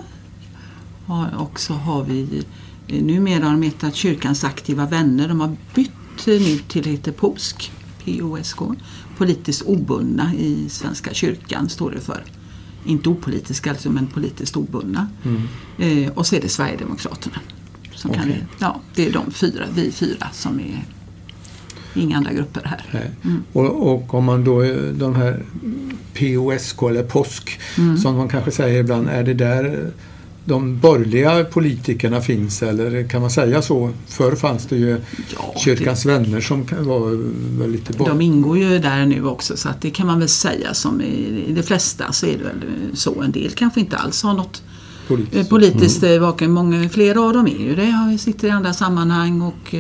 Och så har vi, numera har de hetat Kyrkans aktiva vänner. De har bytt nu till heter P O S K, P O S K. Politiskt obundna i Svenska kyrkan står det för. Inte opolitiska alltså, men politiskt obundna. Mm. Eh, och så är det Sverigedemokraterna. Som okay. kan det, ja, det är de fyra, vi fyra som är inga andra grupper här. Mm. Och, och om man då, de här P O S K eller P O S K mm. som man kanske säger ibland, är det där de borgerliga politikerna finns eller kan man säga så? Förr fanns det ju ja, Kyrkans det, vänner som var väldigt lite bort. De ingår ju där nu också så att det kan man väl säga som i, i de flesta så är det väl så. En del kanske inte alls har något politiskt, politiskt mm. vaken. Många, flera av dem är ju det. Har sitter i andra sammanhang och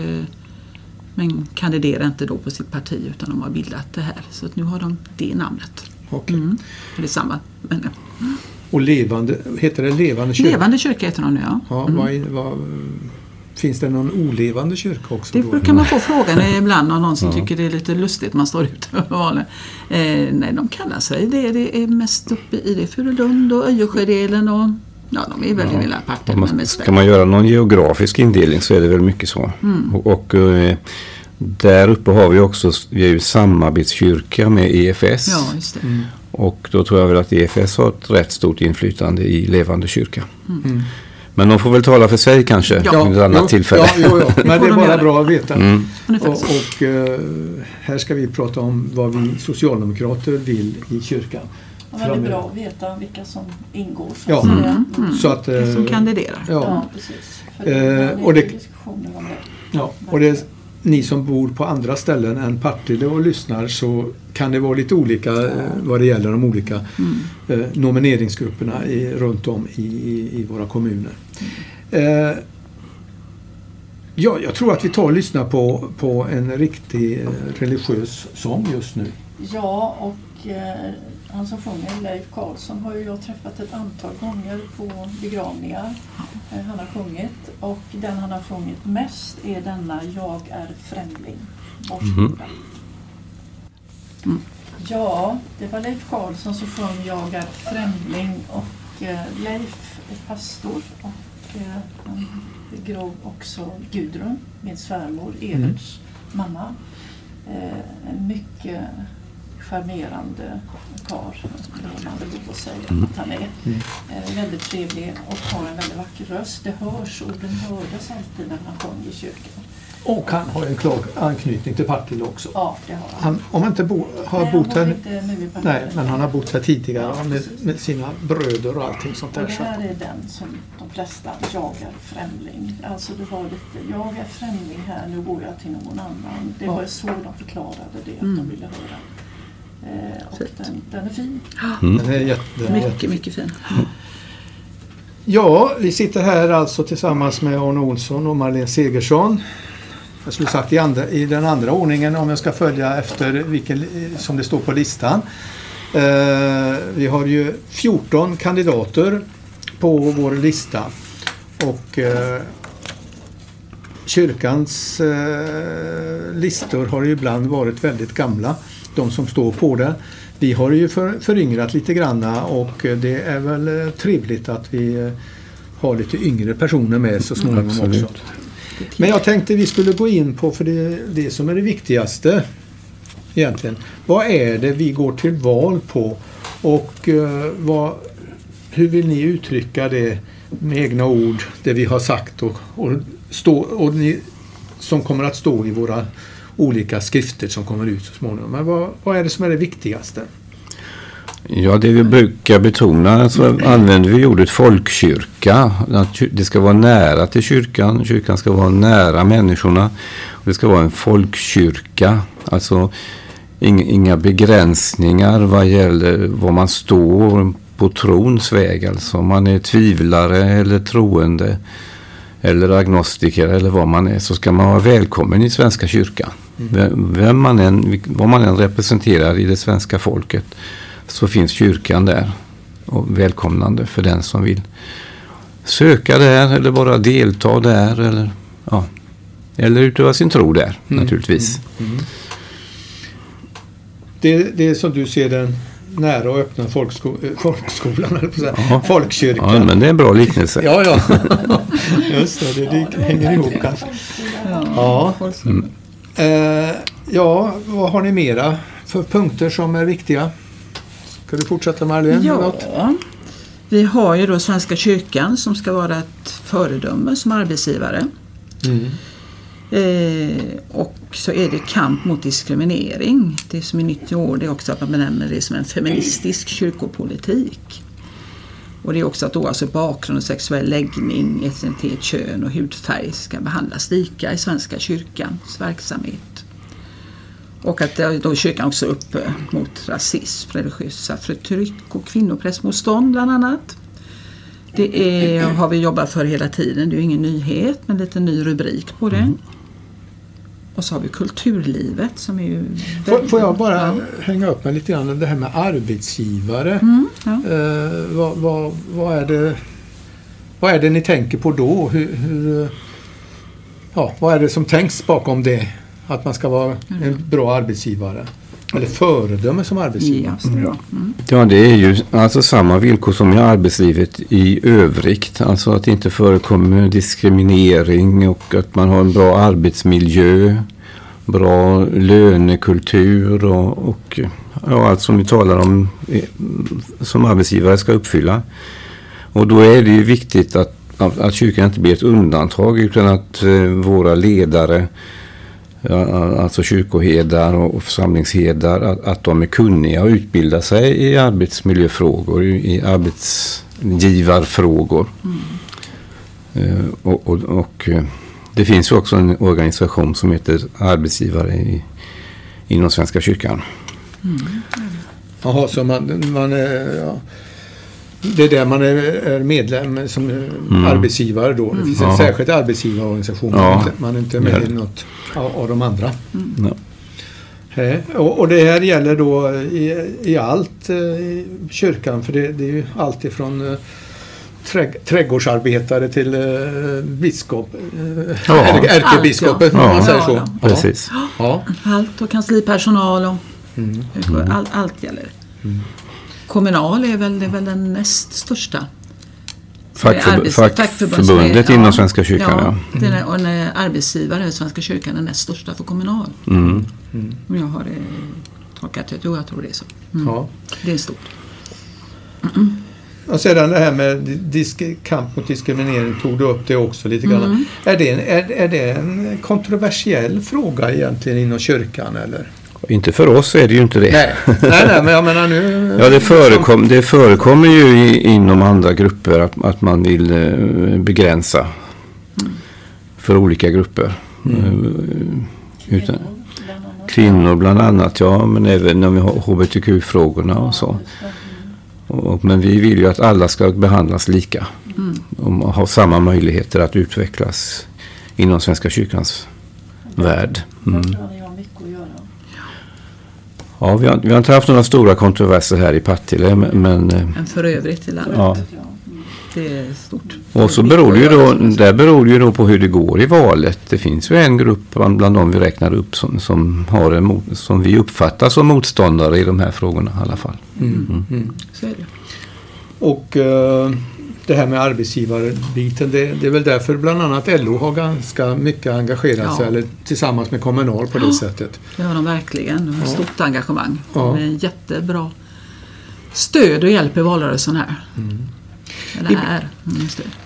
men kandiderar inte då på sitt parti utan de har bildat det här. Så att nu har de det namnet. Okay. Mm. Det är samma. Men, mm. Och levande, heter det Levande kyrka? Levande kyrka heter de nu, ja. ja mm. vad, vad, finns det någon olevande kyrka också? Det kan man få frågan ibland av någon som ja. tycker det är lite lustigt man står ute och valen. Eh, nej, de kallar sig det. Det är mest uppe i det Furulund och Öjersjödelen och ja, de är väldigt ja. väl parter. Man, ska man göra någon geografisk indelning så är det väl mycket så. Mm. Och, och eh, där uppe har vi också, vi är ju samarbetskyrka med E F S. Ja, just det. Mm. Och då tror jag väl att E F S har ett rätt stort inflytande i Levande kyrka. Mm. Men de får väl tala för sig kanske ja, vid ett annat jo, tillfälle. Ja, jo, jo. Men det är bara bra att veta. Mm. Och, och uh, här ska vi prata om vad vi socialdemokrater vill i kyrkan. Ja, men det är bra att veta vilka som ingår. Så ja, att mm. Mm. Så att, uh, som kandiderar. Ja, ja precis. För uh, det och det, diskussioner om det. Ja, och det ni som bor på andra ställen än Partille och lyssnar så kan det vara lite olika ja. vad det gäller de olika mm. eh, nomineringsgrupperna i, runt om i, i, i våra kommuner. Mm. Eh, ja, jag tror att vi tar och lyssnar på, på en riktig eh, religiös sång just nu. Ja, och eh, han som sjunger, Leif Karlsson, har ju jag träffat ett antal gånger på begravningar. Eh, han har sjungit och den han har sjungit mest är denna Jag är främling. Varsågoda. Mm. Ja, det var Leif Karlsson som sjöng Jag är främling och eh, Leif är pastor och eh, han begrav också Gudrun, min svärmor, Everts mm. mamma. Eh, en mycket charmerande karl, om man vill på säga mm. att han är. Mm. Eh, väldigt trevlig och har en väldigt vacker röst. Det hörs, orden hördes alltid när han kom i kyrkan. Och han har en klar anknytning till Partille också. Ja, det har han. han om han inte bo, har nej, bott här, nej, men han har bott här tidigare ja, med, med sina bröder och allting sånt där. Och det här är den som de flesta jagar främling. Alltså det var lite, jag är främling här, nu går jag till någon annan. Det ja. var så de förklarade det, att mm. de ville höra. Eh, och den, den är fin. Mm. Den är jätte, den mycket, jätte. mycket fin. Mm. Ja, vi sitter här alltså tillsammans med Arne Olsson och Marlene Segersson. Jag skulle sagt i, andra, i den andra ordningen om jag ska följa efter vilken som det står på listan. Eh, vi har ju fjorton kandidater på vår lista och eh, kyrkans eh, listor har ju ibland varit väldigt gamla, de som står på det. Vi har ju för, föryngrat lite granna och det är väl trevligt att vi har lite yngre personer med så småningom Absolut. också. Men jag tänkte vi skulle gå in på, för det, det som är det viktigaste egentligen. Vad är det vi går till val på och uh, vad, hur vill ni uttrycka det med egna ord, det vi har sagt och, och, stå, och ni, som kommer att stå i våra olika skrifter som kommer ut så småningom. Men vad, vad är det som är det viktigaste? Ja, det vi brukar betona så använder vi ordet folkkyrka. Att det ska vara nära till kyrkan. Kyrkan ska vara nära människorna. Och det ska vara en folkkyrka. Alltså inga begränsningar vad gäller var man står på trons väg. Alltså om man är tvivlare eller troende eller agnostiker eller vad man är, så ska man vara välkommen i Svenska kyrkan. Mm. Vem man än, vad man än representerar i det svenska folket, så finns kyrkan där och välkomnande för den som vill söka där eller bara delta där eller, ja, eller utöva sin tro där, mm. naturligtvis. Mm. Mm. Det, det är som du ser den nära och öppna folksko- folkskolan, eller på så här. Folkkyrkan. Ja, men det är en bra liknelse. Ja, ja. Just det, det, det hänger ihop kanske. Ja. Mm. Eh, ja, vad har ni mera för punkter som är viktiga? Ska du fortsätta med Marlene? Ja, vi har ju då Svenska kyrkan som ska vara ett föredöme som arbetsgivare. Mm. Eh, och så är det kamp mot diskriminering. Det som är nytt i år, det är också att man benämner det som en feministisk kyrkopolitik. Och det är också att då alltså bakgrund och sexuell läggning, etnicitet, kön och hudfärg ska behandlas lika i Svenska kyrkans verksamhet. Och att då kyrkan också upp mot rasism, religiösa förtryck och kvinnopressmotstånd bland annat. Det är, har vi jobbat för hela tiden. Det är ju ingen nyhet, men lite ny rubrik på det. Mm. Och så har vi kulturlivet som är ju... Får, får jag bara ja. hänga upp mig lite grann det här med arbetsgivare. Mm, ja. eh, vad, vad, vad, är det, vad är det ni tänker på då? Hur, hur, ja, vad är det som tänks bakom det? Att man ska vara en bra arbetsgivare. Eller föredöme som arbetsgivare. Ja, mm. ja, det är ju alltså samma villkor som i arbetslivet i övrigt. Alltså att det inte förekommer diskriminering och att man har en bra arbetsmiljö, bra lönekultur och, och ja, allt som vi talar om som arbetsgivare ska uppfylla. Och då är det ju viktigt att, att kyrkan inte blir ett undantag, utan att eh, våra ledare, alltså kyrkoherdar och församlingsherdar, att, att de är kunniga och utbildar sig i arbetsmiljöfrågor, i arbetsgivarfrågor. Mm. Uh, och, och, och det finns ju också en organisation som heter arbetsgivare i, inom Svenska kyrkan. Mm. Jaha, så man, man är... Ja. Det är där man är medlem som mm. arbetsgivare då. Det finns mm. en ja. särskild arbetsgivarorganisation. Ja. Man är inte med ja. i något av, av de andra. Mm. Ja. Och, och det här gäller då i, i allt i kyrkan. För det, det är ju allt ifrån träg, trädgårdsarbetare till uh, biskop. Ja. Ärkebiskopen, ja. om man säger så. Ja. Precis. Ja. Allt och kanslipersonal och mm. all, allt gäller. Mm. Kommunal är väl, det är väl den näst största. Fackförb- fackförbundet inom ja, Svenska kyrkan. Ja, ja. Den är, och en arbetsgivare i Svenska kyrkan är näst största för kommunal. Mm. Mm. Jag har det tolkat det. Jo, jag tror det är så. Mm. Ja. Det är stort. Mm. Och sedan det här med disk- kamp mot diskriminering tog du upp det också lite grann. Mm. Är, det en, är, är det en kontroversiell fråga egentligen inom kyrkan eller? Inte för oss är det ju inte det. Nej, nej, nej men jag menar nu... Ja, det, förekom, det förekommer ju i, inom andra grupper att, att man vill eh, begränsa mm. för olika grupper. Mm. Utan, kvinnor bland annat, ja, men även när vi har H B T Q-frågorna och så. Och, men vi vill ju att alla ska behandlas lika mm. och ha samma möjligheter att utvecklas inom Svenska kyrkans värld. Mm. Ja, vi har, vi har inte haft några stora kontroverser här i Partille, men... Men för övrigt i landet. Ja. Det är stort. Och så beror det ju då, där beror det ju då på hur det går i valet. Det finns ju en grupp bland, bland de vi räknar upp som, som, har en, som vi uppfattar som motståndare i de här frågorna i alla fall. Mm. Mm. Mm. Så är det. Och... Uh... det här med arbetsgivarbiten, det, det är väl därför bland annat L O har ganska mycket engagerat ja. sig eller tillsammans med Kommunal på det ja, sättet. Det har de verkligen. De har ja. stort engagemang. Ja. Med jättebra stöd och hjälp i valrörelsen här. Mm. Eller I, är mm, stöd.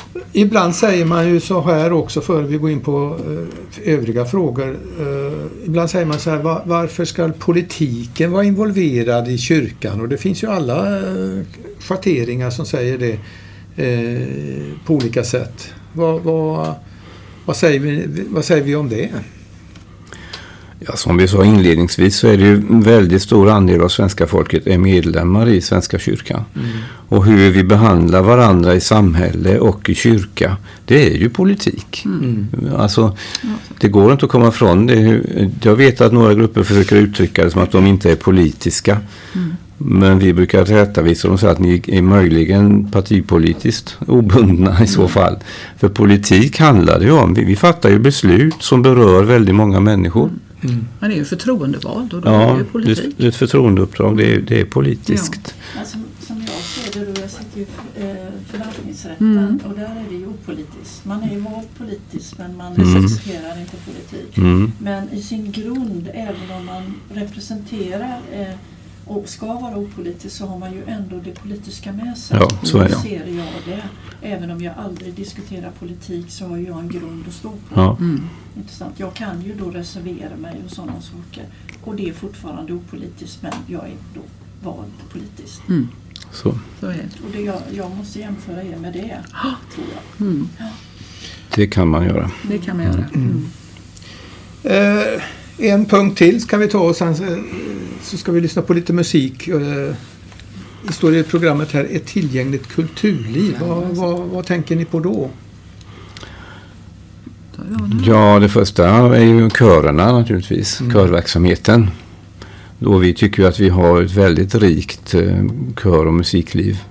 Ibland säger man ju så här också, före vi går in på eh, övriga frågor. Eh, ibland säger man så här, var, varför ska politiken vara involverad i kyrkan? Och det finns ju alla eh, schatteringar som säger det eh, på olika sätt. Vad, vad, vad, säger vi, vad säger vi om det? Ja, som vi sa inledningsvis så är det ju en väldigt stor andel av svenska folket är medlemmar i Svenska kyrkan. Mm. Och hur vi behandlar varandra i samhälle och i kyrka, det är ju politik. Mm. Alltså, det går inte att komma ifrån det. Jag vet att några grupper försöker uttrycka det som att de inte är politiska. Mm. Men vi brukar tillrättavisa dem och säga att ni är möjligen partipolitiskt obundna i så fall. Mm. För politik handlar det ju om. Vi, vi fattar ju beslut som berör väldigt många människor. Mm. Man är ju förtroendevald och då ja, är det ju politik. Det är ett förtroendeuppdrag, det är, det är politiskt. Ja. Alltså, som jag ser det då, jag sitter ju i eh, förvaltningsrätten mm. och där är det ju opolitiskt. Man är ju vald politiskt men man mm. representerar inte politik. Mm. Men i sin grund, även om man representerar eh, och ska vara opolitisk, så har man ju ändå det politiska med sig. Ja, så är det. Så ser jag det. Även om jag aldrig diskuterar politik så har jag en grund att stå på. Ja. Mm. Intressant. Jag kan ju då reservera mig och sådana saker. Och det är fortfarande opolitiskt, men jag är då vald politiskt. Mm. Så. Så är det. Och det jag, jag måste jämföra er med det, tror jag. Mm. Ja. Det kan man göra. Det kan man göra. Mm. Eh, en punkt till ska vi ta och sen så ska vi lyssna på lite musik. Eh, det står i programmet här, ett tillgängligt kulturliv. Vad, vad, vad tänker ni på då? Ja, det första är ju körerna naturligtvis, mm. körverksamheten. Då vi tycker att vi har ett väldigt rikt eh, kör- och musikliv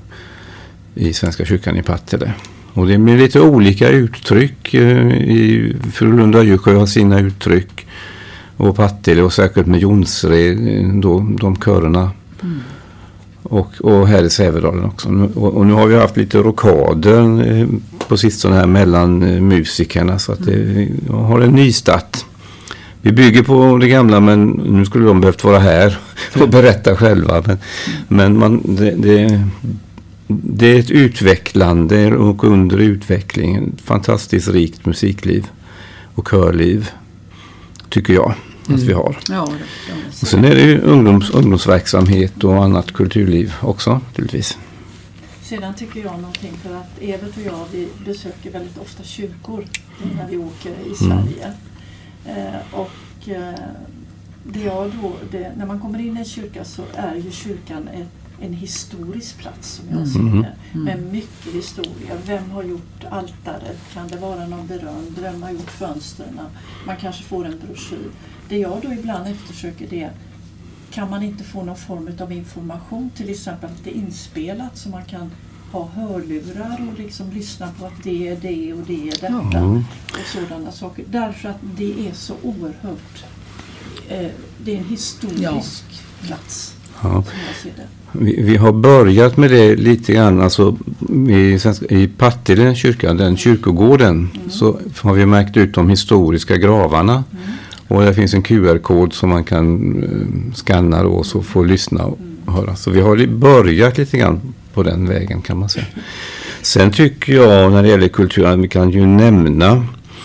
i Svenska kyrkan i Partille. Och det blir lite olika uttryck. Eh, i Frölunda Djursjö har sina uttryck. Och Partille och säkert med Jonsered, då, de körerna. Mm. Och, och här i Sävedalen också. Och, och nu har vi haft lite rockader eh, på sistone här mellan eh, musikerna. Så att det har en ny start. Vi bygger på det gamla, men nu skulle de behövt vara här och berätta själva. Men, men man, det, det, det är ett utvecklande och under utveckling. Ett fantastiskt rikt musikliv och körliv, tycker jag att mm. vi har. Ja, det, det och sen är det ju ungdoms, ungdomsverksamhet och annat kulturliv också, naturligtvis. Sedan tycker jag någonting, för att Evert och jag, vi besöker väldigt ofta kyrkor när vi åker i Sverige. Mm. Eh, och eh, det jag då, det, när man kommer in i en kyrka så är ju kyrkan ett, en historisk plats, som jag ser det. Mm. Med mycket historia. Vem har gjort altaret? Kan det vara någon berömd? Vem har gjort fönstren? Man kanske får en broschyr. Det jag då ibland eftersöker, det kan man inte få någon form av information, till exempel lite inspelat, så man kan ha hörlurar och liksom lyssna på att det är det och det är detta. Mm. Och sådana saker. Därför att det är så oerhört, eh, det är en historisk ja. plats. Ja. Som jag ser det. Vi, vi har börjat med det lite grann, alltså i, i Partille kyrkan, den kyrkogården, mm. så har vi märkt ut de historiska gravarna. Mm. Och det finns en Q R-kod som man kan uh, scanna och så får lyssna och mm. höra. Så vi har börjat lite grann på den vägen, kan man säga. Sen tycker jag, när det gäller kulturen, vi kan ju nämna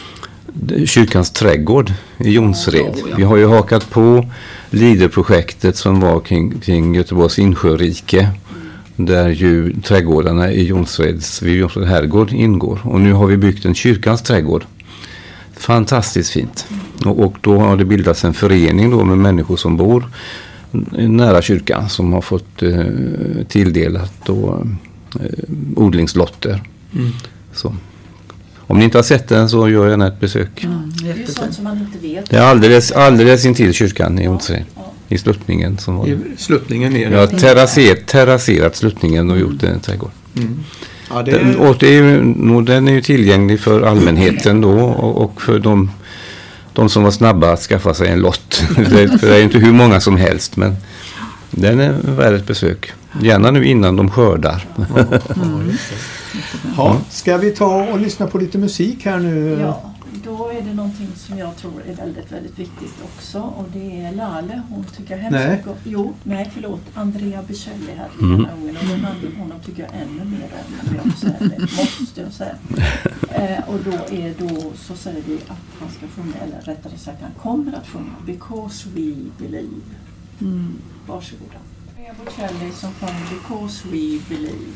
kyrkans trädgård i Jonsered. Vi har ju hakat på Liderprojektet som var kring, kring Göteborgs insjörike, där ju trädgårdarna i Jonsereds vid Jonsered herrgård ingår. Och nu har vi byggt en kyrkans trädgård. Fantastiskt fint. Och, och då har det bildats en förening då med människor som bor nära kyrkan, som har fått eh, tilldelat då, eh, odlingslotter. Mm. Så. Om ni inte har sett den så gör jag ett besök. Mm, det är ju sånt som man inte vet. Det är alldeles, alldeles intill kyrkan i Jonsered. Ja, ja. I sluttningen. Som var, I sluttningen ner. Jag har terrasserat, terrasserat sluttningen och gjort en trädgård. Mm. Ja, det är... Den, och det är ju, den är ju tillgänglig för allmänheten då, och, och för de, de som var snabba att skaffa sig en lott. För det är inte hur många som helst, men den är värd ett besök. Gärna nu innan de skördar. Mm. Ja, ska vi ta och lyssna på lite musik här nu? Ja, då är det någonting som jag tror är väldigt, väldigt viktigt också. Och det är Lale. Hon tycker hemskt Nej. mycket om... Jo, nej förlåt. Andrea Bicelli här. Mm. Den här ungen. Och den andra honom tycker jag ännu mer om. Men jag säga det måste jag säga. eh, och då är då så säger vi att han ska sjunga, eller rättare sagt han kommer att sjunga Because We Believe. Mm. Varsågoda. Andrea Bicelli som sjunger Because We Believe.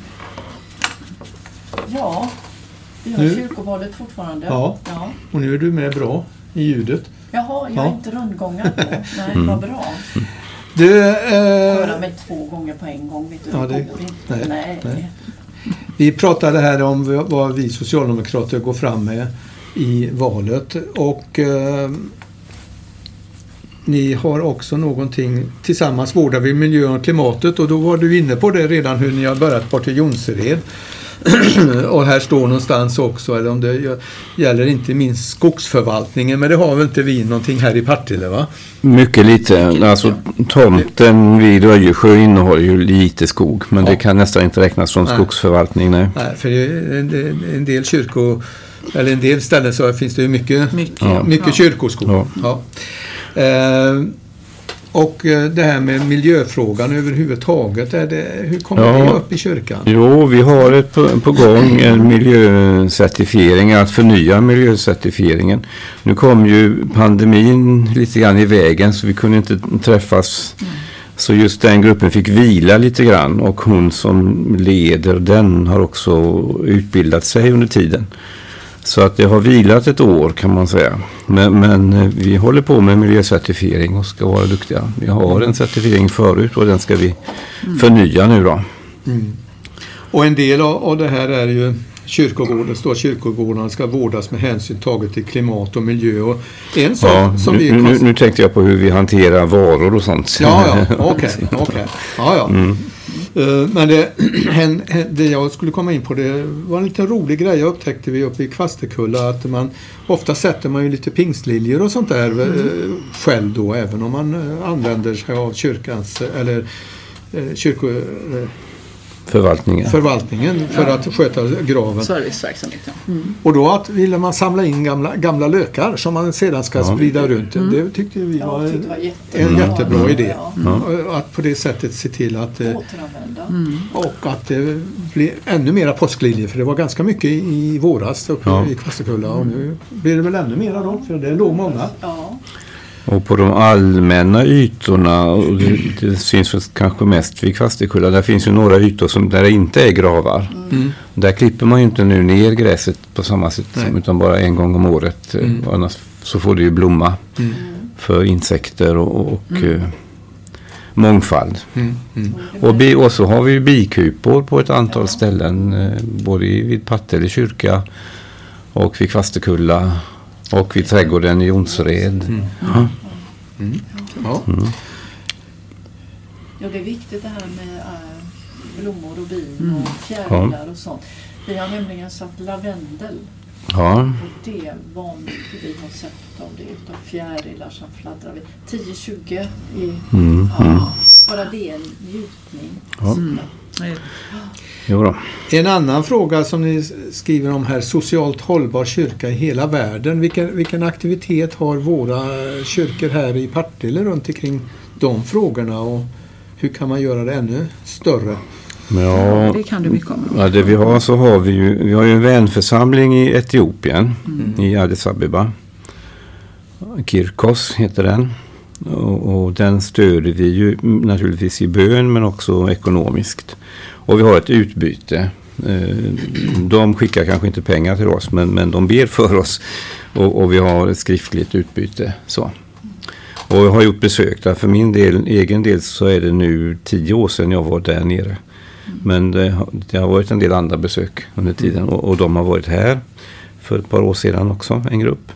Ja, vi har Nu. kyrkovalet fortfarande. Ja. ja. Och nu är du med bra i ljudet. Jaha, jag är Ja. inte rundgångad då. Nej, Mm. vad bra. Du, Höra eh, mig två gånger på en gång, vet du. Ja, det- går inte. nej, nej. nej. vi pratade här om vad vi socialdemokrater går fram med i valet. Och eh, ni har också någonting tillsammans, vårdar vi miljön och klimatet. Och då var du inne på det redan hur ni har börjat bort till Jonsered. Och här står någonstans också, eller om det gäller inte minst skogsförvaltningen, men det har väl inte vi någonting här i Partille, va? Mycket lite. Alltså tomten vid Öjersjö innehåller ju lite skog. Men Ja. det kan nästan inte räknas som Nej. skogsförvaltning. Nej. Nej, för det är en, en del kyrko, eller en del ställen så finns det ju mycket, Mycket. Ja. mycket Ja. kyrkoskog. Ja. Ja. Eh, och eh, det här med miljöfrågan överhuvudtaget, är det, hur kommer Ja. det upp i kyrkan? Jo, vi har ett på, på gång en miljöcertifiering, att förnya miljöcertifieringen. Nu kom ju pandemin lite grann i vägen så vi kunde inte träffas. Mm. Så just den gruppen fick vila lite grann och hon som leder den har också utbildat sig under tiden. Så att det har vilat ett år kan man säga. Men, men vi håller på med miljöcertifiering och ska vara duktiga. Vi har en certifiering förut och den ska vi förnya nu då. Mm. Och en del av, av det här är ju kyrkogården, står kyrkogårdarna ska vårdas med hänsyn taget till klimat och miljö. Och en sak Ja, som nu, vi... nu, nu tänkte jag på hur vi hanterar varor och sånt. Ja, ja, okej. Okay, okay. Ja, ja. Mm. Uh, men det, hen, hen, det jag skulle komma in på, det var en liten rolig grej jag upptäckte vi uppe i Kvastekulla, att man ofta sätter man ju lite pingstliljor och sånt där mm. uh, själv då, även om man uh, använder sig av kyrkans eller uh, kyrko... Uh, Förvaltningen. förvaltningen för Ja. att sköta graven. Serviceverksamhet. Ja. Mm. Och då att ville man samla in gamla, gamla lökar som man sedan ska Ja. sprida runt. Mm. Det tyckte vi var, Jag tyckte det var jättebra. en jättebra idé. Ja. Ja. Att på det sättet se till att eh, Återanvända. Mm. och att det blir ännu mera påskliljor, för det var ganska mycket i våras uppe Ja. i Kvastekulla och nu blir det väl ännu mera då, för det låg många. Ja. Och på de allmänna ytorna, och det, det syns väl kanske mest vid Kvastekulla, där finns ju några ytor som, där det inte är gravar. Mm. Där klipper man ju inte nu ner gräset på samma sätt Nej. som, utan bara en gång om året. Mm. Annars så får det ju blomma Mm. för insekter och, och Mm. eh, mångfald. Mm. Mm. Och, bi, och så har vi ju bikupor på ett antal ja. ställen, eh, både vid Partille kyrka och vid Kvastekulla och vid trädgården i Jonsered. Mm. Ja. Mm. Ja. Mm. Ja, det är viktigt det här med äh, blommor och bin Mm. och fjärilar och sånt. Vi har nämligen satt lavendel. Ja. Och det var mycket vi har sett av det, utav fjärilar som fladdrar vid tio tjugo i, Mm. ja, Mm. bara det är en njutning. Ja. Mm. Jo då. En annan fråga som ni skriver om här, socialt hållbar kyrka i hela världen. Vilken, vilken aktivitet har våra kyrkor här i Partille runt omkring de frågorna, och hur kan man göra det ännu större? Ja, Det kan du mycket om. ja, det vi har så har vi ju, vi har ju en vänförsamling i Etiopien, Mm. i Addis Abeba. Kirkos heter den. Och, och den stöder vi ju naturligtvis i bön men också ekonomiskt. Och vi har ett utbyte. Eh, De skickar kanske inte pengar till oss, men, men de ber för oss. Och, och vi har ett skriftligt utbyte. Så. Och jag har gjort besök där. För min del, egen del så är det nu tio år sedan jag var där nere. Men det, har- det har varit en del andra besök under tiden. Och, och de har varit här för ett par år sedan också, en grupp.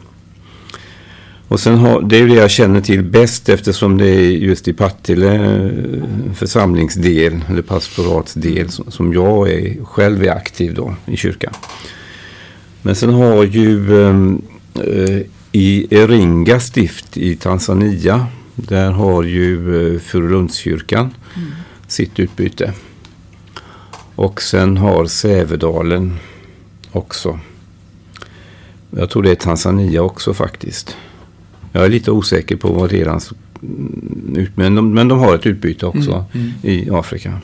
Och sen har, det är det jag känner till bäst, eftersom det är just i Partille eh, församlingsdel eller pastoratsdel som, som jag är, själv är aktiv då i kyrkan. Men sen har ju eh, i Iringa stift i Tanzania, där har ju eh, Furulundskyrkan Mm. sitt utbyte. Och sen har Sävedalen också Jag tror det är Tanzania också faktiskt. Jag är lite osäker på vad deras... Men de, men de har ett utbyte också mm, mm. i Afrika.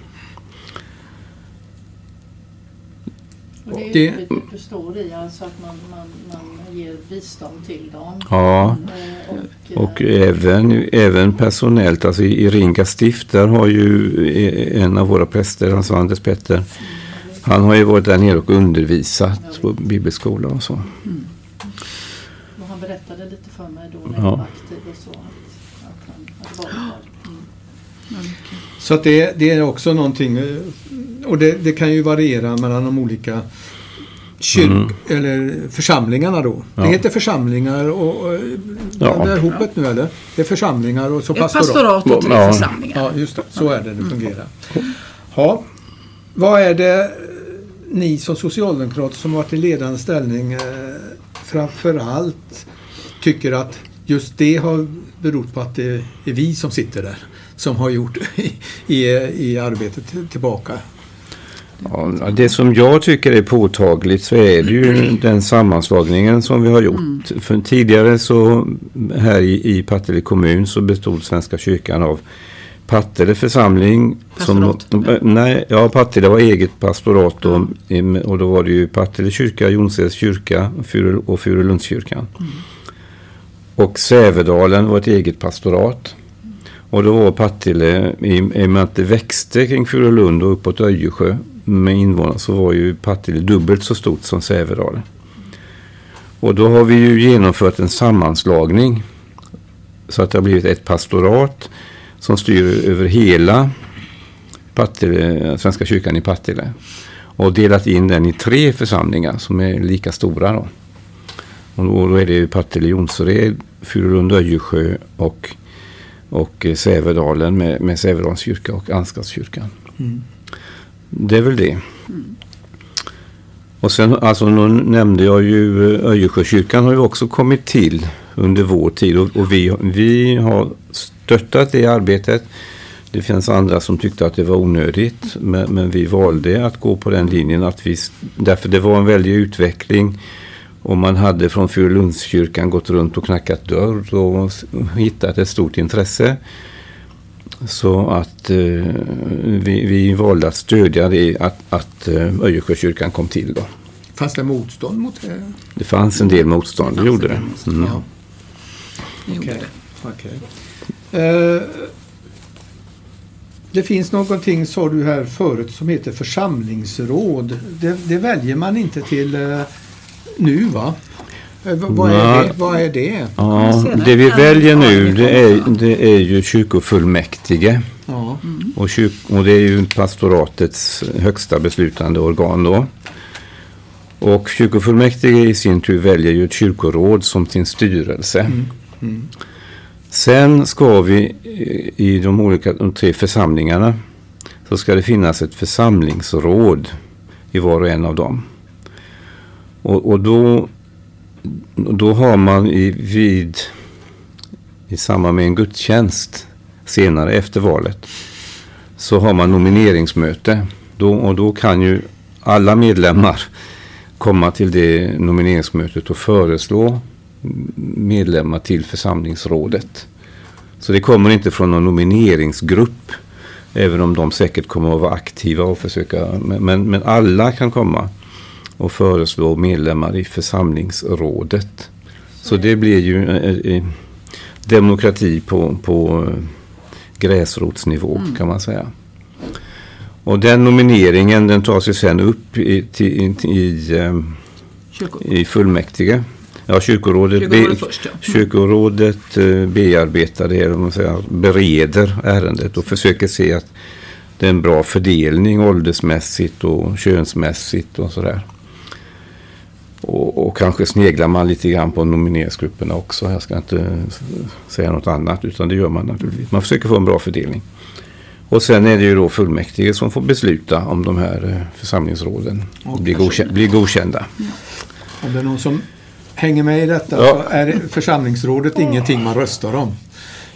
Och det utbytet består i alltså att man, man, man ger bistånd till dem. Ja, och, och även, även personellt. Alltså i, i Ringa stift, där har ju en av våra präster, alltså Anders Petter, han har ju varit där nere och undervisat på bibelskola och så. Mm. Och han berättade lite för mig då när jag var aktiv och så att, att han hade varit där. Mm. Mm. Så att det, det är också någonting, och det, det kan ju variera mellan de olika kyrk, mm. eller församlingarna då. Ja. Det heter församlingar och, och ja. Det är hopet nu eller? Det är församlingar och så pastorat. Pastorat och tre ja. församlingar. Ja, just det. Så är det det fungerar. Ja. Vad är det ni som socialdemokrater som har varit i ledande ställning eh, framförallt tycker att just det har berott på att det är vi som sitter där som har gjort i, i, i arbetet tillbaka? Ja, det som jag tycker är påtagligt så är det ju den sammanslagningen som vi har gjort. Mm. För tidigare så här i, i Partille kommun så bestod Svenska kyrkan av Partille församling. Som, nej, ja, Partille var eget pastorat och, och då var det ju Partille kyrka, Jonseeds kyrka och Furulundskyrkan. Mm. Och Sävedalen var ett eget pastorat. Och då var Partille, i och med att det växte kring Furulund och uppåt Öjersjö med invånare, så var ju Partille dubbelt så stort som Sävedalen. Och då har vi ju genomfört en sammanslagning så att det har blivit ett pastorat som styr över hela Partille, Svenska kyrkan i Partille. Och delat in den i tre församlingar som är lika stora då. Och då är det ju Partille, Jonsered, Furulund, Öjersjö och och Sävedalen med, med Sävedalens kyrka och Ansgarskyrkan. Mm. Det är väl det. Mm. Och sen, alltså nu nämnde jag ju Öjersjökyrkan har ju också kommit till under vår tid och, och vi, vi har stöttat det arbetet. Det finns andra som tyckte att det var onödigt, men, men vi valde att gå på den linjen att vi, därför det var en väldig utveckling. Och man hade från Furulundskyrkan gått runt och knackat dörr och hittat ett stort intresse. Så att eh, vi, vi valde att stödja det, att, att eh, Öjersjökyrkan kom till då. Fanns det motstånd mot det? Det fanns en del motstånd, det, det gjorde det. Mm. Ja. Okej. Okay. Okay. Uh, det finns någonting, sa du här förut, som heter församlingsråd. Det, det väljer man inte till... Uh, Nu va? Vad är det? Vad är det? Ja, det vi väljer nu det är, det är ju kyrkofullmäktige. Ja. Mm. Och, kyrk, och det är ju pastoratets högsta beslutande organ då. Och kyrkofullmäktige i sin tur väljer ju ett kyrkoråd som sin styrelse. Mm. Mm. Sen ska vi i de olika de tre församlingarna så ska det finnas ett församlingsråd i var och en av dem. Och, och då, då har man i, vid, i samband med en gudstjänst senare efter valet så har man nomineringsmöte. Då, och då kan ju alla medlemmar komma till det nomineringsmötet och föreslå medlemmar till församlingsrådet. Så det kommer inte från någon nomineringsgrupp, även om de säkert kommer att vara aktiva och försöka, men, men alla kan komma och föreslå medlemmar i församlingsrådet. Så det blir ju eh, eh, demokrati på, på eh, gräsrotsnivå mm. kan man säga. Och den nomineringen den tas ju sen upp i, till, i, i, eh, i fullmäktige. Ja, kyrkorådet, kyrkorådet, be, först, ja. kyrkorådet eh, bearbetar det, man säger, bereder ärendet och försöker se att det är en bra fördelning åldersmässigt och könsmässigt och sådär. Och, och kanske sneglar man lite grann på nomineringsgrupperna också. Jag ska inte säga något annat, utan det gör man naturligtvis. Man försöker få en bra fördelning. Och sen är det ju då fullmäktige som får besluta om de här församlingsråden blir, godkända, blir godkända. Ja. Om det är någon som hänger med i detta ja. Så är församlingsrådet ingenting man röstar om.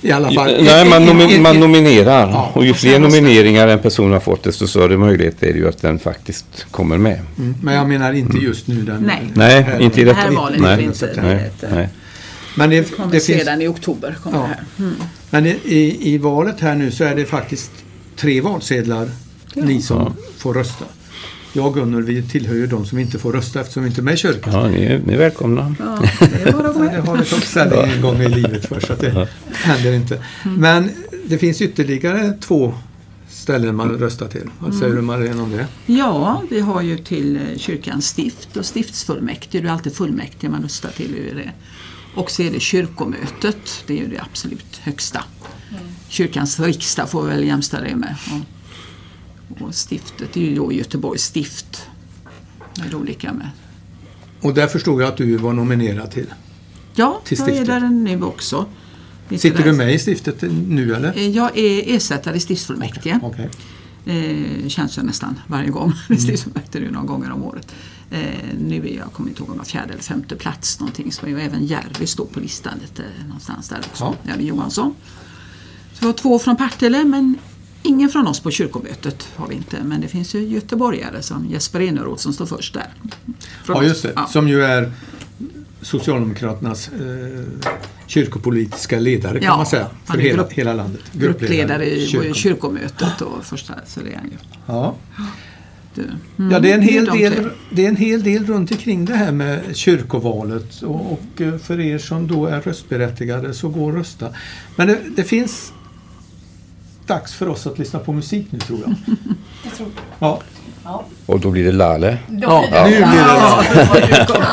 I alla fall. Nej, man, nomi- man nominerar. Ja, och ju fler nomineringar en person har fått, desto större möjlighet är det ju att den faktiskt kommer med. Mm, men jag menar inte just nu. Den, Nej. Nej, här, inte i Det detta. här valet Nej. är inte. Nej, nej. Men det, Det kommer det finns, sedan i oktober. Kommer Ja. det här. Mm. men i, i, i valet här nu så är det faktiskt tre valsedlar ni som Ja. får rösta. Jag och Gunnar, vi tillhör ju de som inte får rösta eftersom vi inte är med i kyrkan. Ja, ni är, ni är välkomna. Ja, det är bara att gå Det med. har vi tagit ställning en gång i livet för, så att det händer inte. Men det finns ytterligare två ställen man röstar till. Vad säger du, Marianne, om det? Ja, vi har ju till eh, kyrkans stift och stiftsfullmäktige. Det är alltid fullmäktige man röstar till. Är det. Och så är det kyrkomötet. Det är ju det absolut högsta. Kyrkans riksdag får vi väl jämställa det med. Och, och stiftet är ju då Göteborgs stift. Det är olika med. Och där förstod jag att du var nominerad till. Ja, Till jag är stiftet. där nu också. Lite Sitter där. du med i stiftet nu eller? Eh, Jag är ersättare i stiftsfullmäktige. Okej. Eh, känns ju nästan varje gång. Mm. Stiftsfullmäktige är ju några gånger om året. Eh, nu är jag, kommer inte ihåg om jag fjärde eller femte plats någonting. Så är ju även Järvi står på listan lite någonstans där också. Ja. Järvi Johansson. Så vi har två från Partille, men ingen från oss på kyrkomötet har vi inte. Men det finns ju göteborgare som Jesper Eneroth som står först där. Från Ja, oss. just det. Ja. Som ju är Socialdemokraternas eh, kyrkopolitiska ledare kan Ja, man säga. För han är hela, grupp- hela landet. Gruppledare i kyrkom. kyrkomötet och första, så det är han ju. Ja. Du. Mm, Ja, det är, en hel de del, tre. det är en hel del runt omkring det här med kyrkovalet. Och, och eh, för er som då är röstberättigade så gå och rösta. Men det, det finns dags för oss att lyssna på musik nu, tror jag. Jag tror det. Ja, Ja. Och då blir det Lale. ja Ja. nu blir det bra.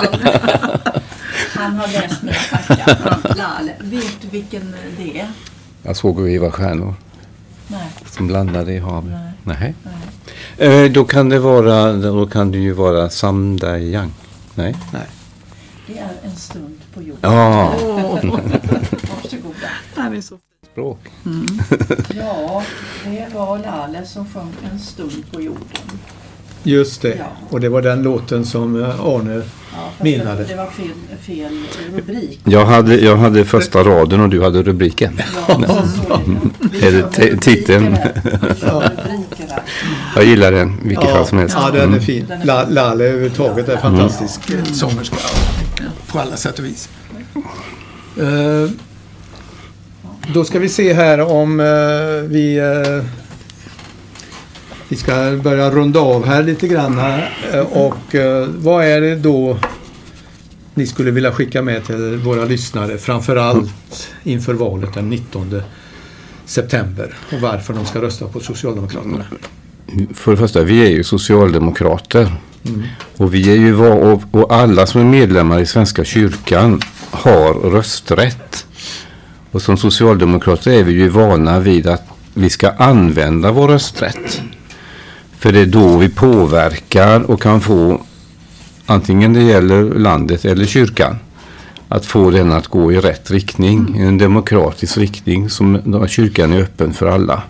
Han har läst mina tankar. Lale. Vet du vilken det är? Jag såg ju Eva Stjärnor Nej. som landade i havet. Nej. Nej. Nej. Eh, då kan det vara, då kan det ju vara Samdayang. Nej. Nej. Det är en stund på jorden. Ja, Varsågoda. Han är så språk. Ja, det var Lale som sjöng En stund på jorden. Just det. Ja. Och det var den låten som eh, Arne Ja, fast menade. det var fel, fel rubrik. Jag hade, jag hade första raden och du hade rubriken. Ja, så är det. Vi Är det kör t- rubriker titeln? här. Vi kör rubriker här. Jag gillar den, vilket Ja, fall som helst. ja, den är Mm. fin. Den är La, fin. Lale överhuvudtaget är fantastisk mm. sångerska på alla sätt och vis. Uh, då ska vi se här om uh, vi uh, vi ska börja runda av här lite grann här. Uh, och uh, vad är det då ni skulle vilja skicka med till våra lyssnare, framförallt inför valet den nittonde september, och varför de ska rösta på Socialdemokraterna? För det första, vi är ju socialdemokrater. Mm. Och vi är ju va- och, och alla som är medlemmar i Svenska kyrkan har rösträtt. Och som socialdemokrater är vi ju vana vid att vi ska använda vår rösträtt. För det är då vi påverkar och kan få, antingen det gäller landet eller kyrkan, att få den att gå i rätt riktning, i en demokratisk riktning som kyrkan är öppen för alla.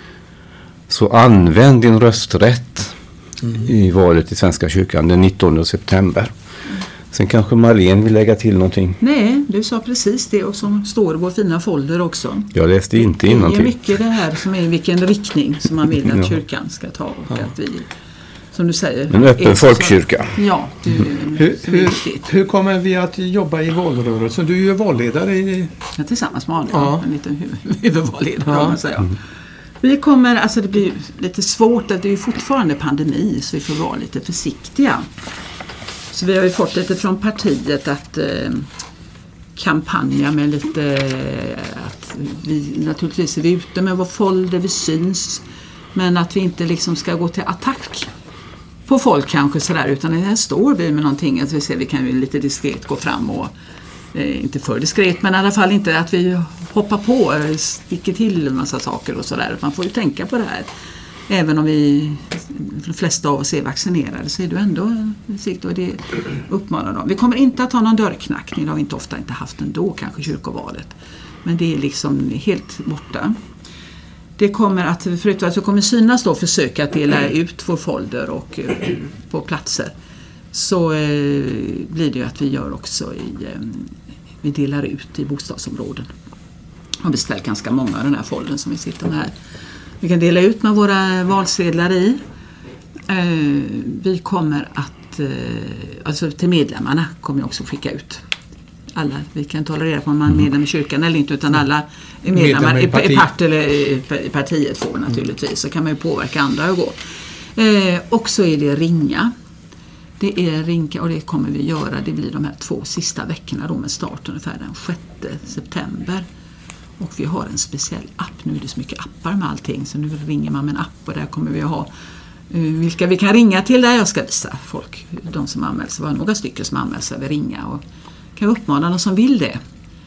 Så använd din rösträtt mm. i valet i Svenska kyrkan den nittonde september. Sen kanske Marlene vill lägga till någonting. Nej, du sa precis det och som står i vår fina folder också. Jag läste inte Det är innantill. mycket det här som är vilken riktning som man vill att Ja. kyrkan ska ta och att vi, som du säger, En öppen är så- folkkyrka. Ja, det är Hur, så hur, viktigt. hur kommer vi att jobba i valrörelsen? Du är ju valledare i... Ja, tillsammans med Arne, Ja. en liten hu- huvudvalledare Ja. kan man säga. Vi kommer, alltså det blir lite svårt, att det är ju fortfarande pandemi så vi får vara lite försiktiga. Så vi har ju fått lite från partiet att eh, kampanja med lite, att vi naturligtvis är vi ute med vår folder, vi syns, men att vi inte liksom ska gå till attack på folk kanske sådär, utan här står vi med någonting, att vi ser vi kan ju lite diskret gå fram och eh, inte för diskret, men i alla fall inte att vi hoppar på, eh, sticker till en massa saker och sådär. Man får ju tänka på det här. Även om vi, de flesta av oss är vaccinerade, så är det ändå sikt och det uppmanar dem. Vi kommer inte att ha någon dörrknackning, det har vi inte ofta inte haft ändå, kanske kyrkovalet. Men det är liksom helt borta. Det kommer att, förutom att vi kommer synas då, försöka att dela ut vår folder och eh, på platser, så eh, blir det ju att vi gör också i, eh, vi delar ut i bostadsområden. har beställt ganska många av den här foldern som vi sitter med här. Vi kan dela ut med våra valsedlar i. Eh, vi kommer att, eh, alltså till medlemmarna kommer jag också skicka ut. Alla, vi kan tolerera på om man är medlem i kyrkan eller inte, utan alla är medlemmar medlemmar i, i, parti. i, part eller i, i partiet får naturligtvis. Så kan man ju påverka andra att gå. Eh, och så är det ringa. Det är ringa och det kommer vi göra. Det blir de här två sista veckorna då med start ungefär den sjätte september. Och vi har en speciell app. Nu är det så mycket appar med allting, så nu ringer man med en app och där kommer vi att ha vilka vi kan ringa till där. Jag ska visa folk, de som anmäls. Det var några stycken som anmäls sig att ringa och kan uppmana de som vill det.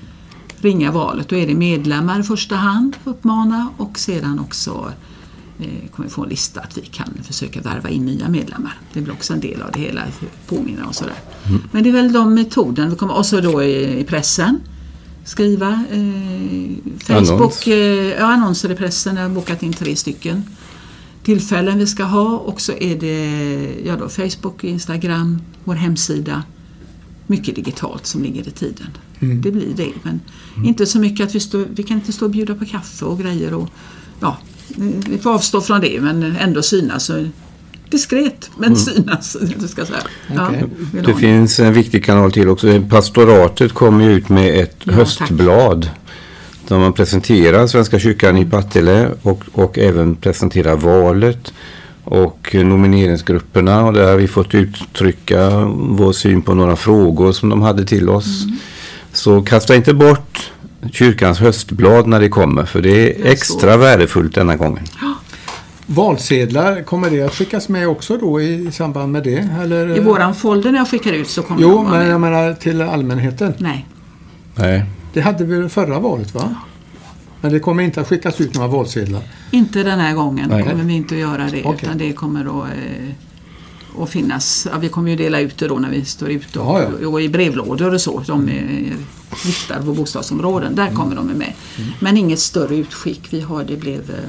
Ringa valet. Då är det medlemmar i första hand uppmana och sedan också eh, kommer vi få en lista att vi kan försöka värva in nya medlemmar. Det blir också en del av det hela, påminna och sådär. Mm. Men det är väl de metoden. Vi kommer också då i, i pressen skriva eh, Facebook, Annons. eh, ja, annonser i pressen. Jag har bokat in tre stycken tillfällen vi ska ha. Och så är det ja då, Facebook, Instagram, vår hemsida. Mycket digitalt som ligger i tiden. Mm. Det blir det, men mm. inte så mycket att vi, stå, vi kan inte stå och bjuda på kaffe och grejer. Och, ja, vi får avstå från det, men ändå synas. Och diskret, men mm. synas. Jag ska säga. Okay. Ja, det finns en viktig kanal till också. Pastoratet kommer ut med ett ja, höstblad. Tack. Där man presenterar Svenska kyrkan i Partille och, och även presenterar valet och nomineringsgrupperna, och där har vi fått uttrycka vår syn på några frågor som de hade till oss. Mm. Så kasta inte bort kyrkans höstblad när det kommer, för det är extra värdefullt denna gången. Ja. Valsedlar, kommer det att skickas med också då i samband med det? Eller? I våran folder när jag skickar ut så kommer jo, de men med. jag menar till allmänheten. Nej. Nej. Det hade vi förra valet, va? Men det kommer inte att skickas ut några valsedlar. Inte den här gången. Nej. Kommer vi inte att göra det. Okay. Utan det kommer att, eh, att finnas. Ja, vi kommer ju dela ut det då när vi står ute. Och, ja, ja. och i brevlådor och så. De är riktade på bostadsområden. Där mm. kommer de med. Mm. Men inget större utskick. Vi har, det blev eh,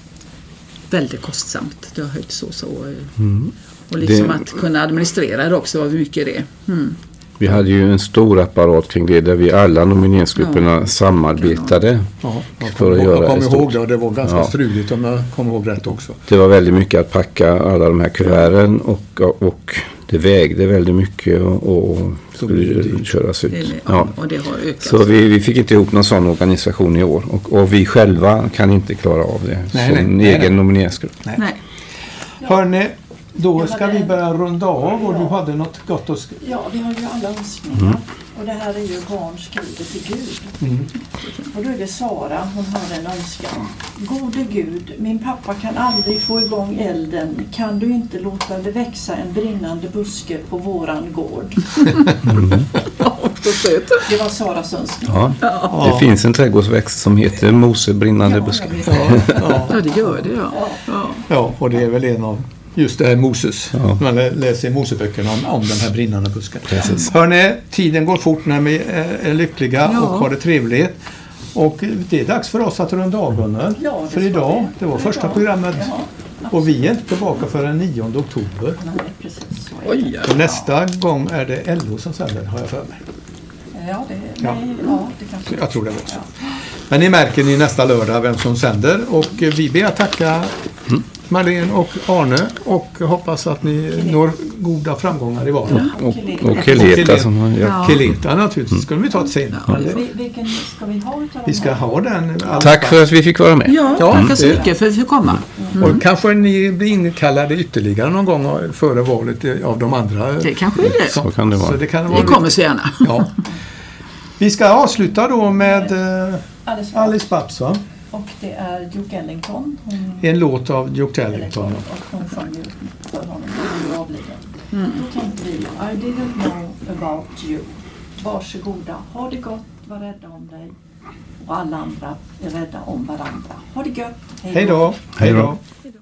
väldigt kostsamt. Det har höjt så. så eh, mm. Och liksom det... att kunna administrera det också var mycket det. Mm. Vi hade ju en stor apparat kring det där vi alla nomineringsgrupperna ja. samarbetade. Ja, jag för att jag göra kommer stort... ihåg det, och det var ganska ja. struligt om jag kommer ihåg rätt också. Det var väldigt mycket att packa alla de här kuverten och, och det vägde väldigt mycket och, och skulle köras ut. Det, ja. Och det har ökat. Så vi, vi fick inte ihop någon sån organisation i år och, och vi själva kan inte klara av det nej, som nej, en nej, egen nej. nomineringsgrupp. Nej. nej. Hörrni, då ska vi börja runda av och du hade något gott att skriva. Ja, vi har ju alla önskningar. Mm. Och det här är ju barn skriver till Gud. Mm. Och då är det Sara, hon har en önskan. Gode Gud, min pappa kan aldrig få igång elden. Kan du inte låta det växa en brinnande buske på våran gård? Mm. Det var Saras önskning. Ja. Ja. Det finns en trädgårdsväxt som heter mosebrinnande ja, buske. Ja, ja. ja, det gör det. Ja. Ja. Ja, och det är väl en av just det här Moses. Ja. Man läser i Moseböckerna om, om den här brinnande busken. Precis. Hörrni, tiden går fort när vi är lyckliga ja. och har det trevligt. Och det är dags för oss att runda av, Gunnar. Ja, för idag, det var för första idag. programmet. Ja, och vi är inte tillbaka förrän nionde oktober. Nej, precis. Så Oj, och nästa gång är det L O som sänder, har jag för mig. Ja, det, ja. Nej, ja, det kanske. Jag tror det också. Ja. Men ni märker ni nästa lördag vem som sänder. Och vi ber att tacka mm. Marlene och Arne och hoppas att ni Keleta. når goda framgångar i valet. Ja. Och, och Keleta som har ja. Keleta naturligtvis. Skulle vi ta ett senare. Ja. Vilken ska vi ha utav Vi ska ha den. Tack för att vi fick vara med. Ja, ja tack så mycket för att vi fick komma. Mm. Och kanske ni blir inkallade ytterligare någon gång före valet av de andra. Det kanske är det. Så, så kan det vara. Så det, kan vara det kommer så gärna. Ja. Vi ska avsluta då med uh, Alice, Alice Babs, va? Och det är Duke Ellington. Hon, en låt av Duke Ellington. Och hon sjöng ju för honom. Hon är avliden. Mm. Då tänkte vi, I didn't know about you. Varsågoda, ha det gott, var rädda om dig. Och alla andra är rädda om varandra. Ha det gött. Hej då. Hej då.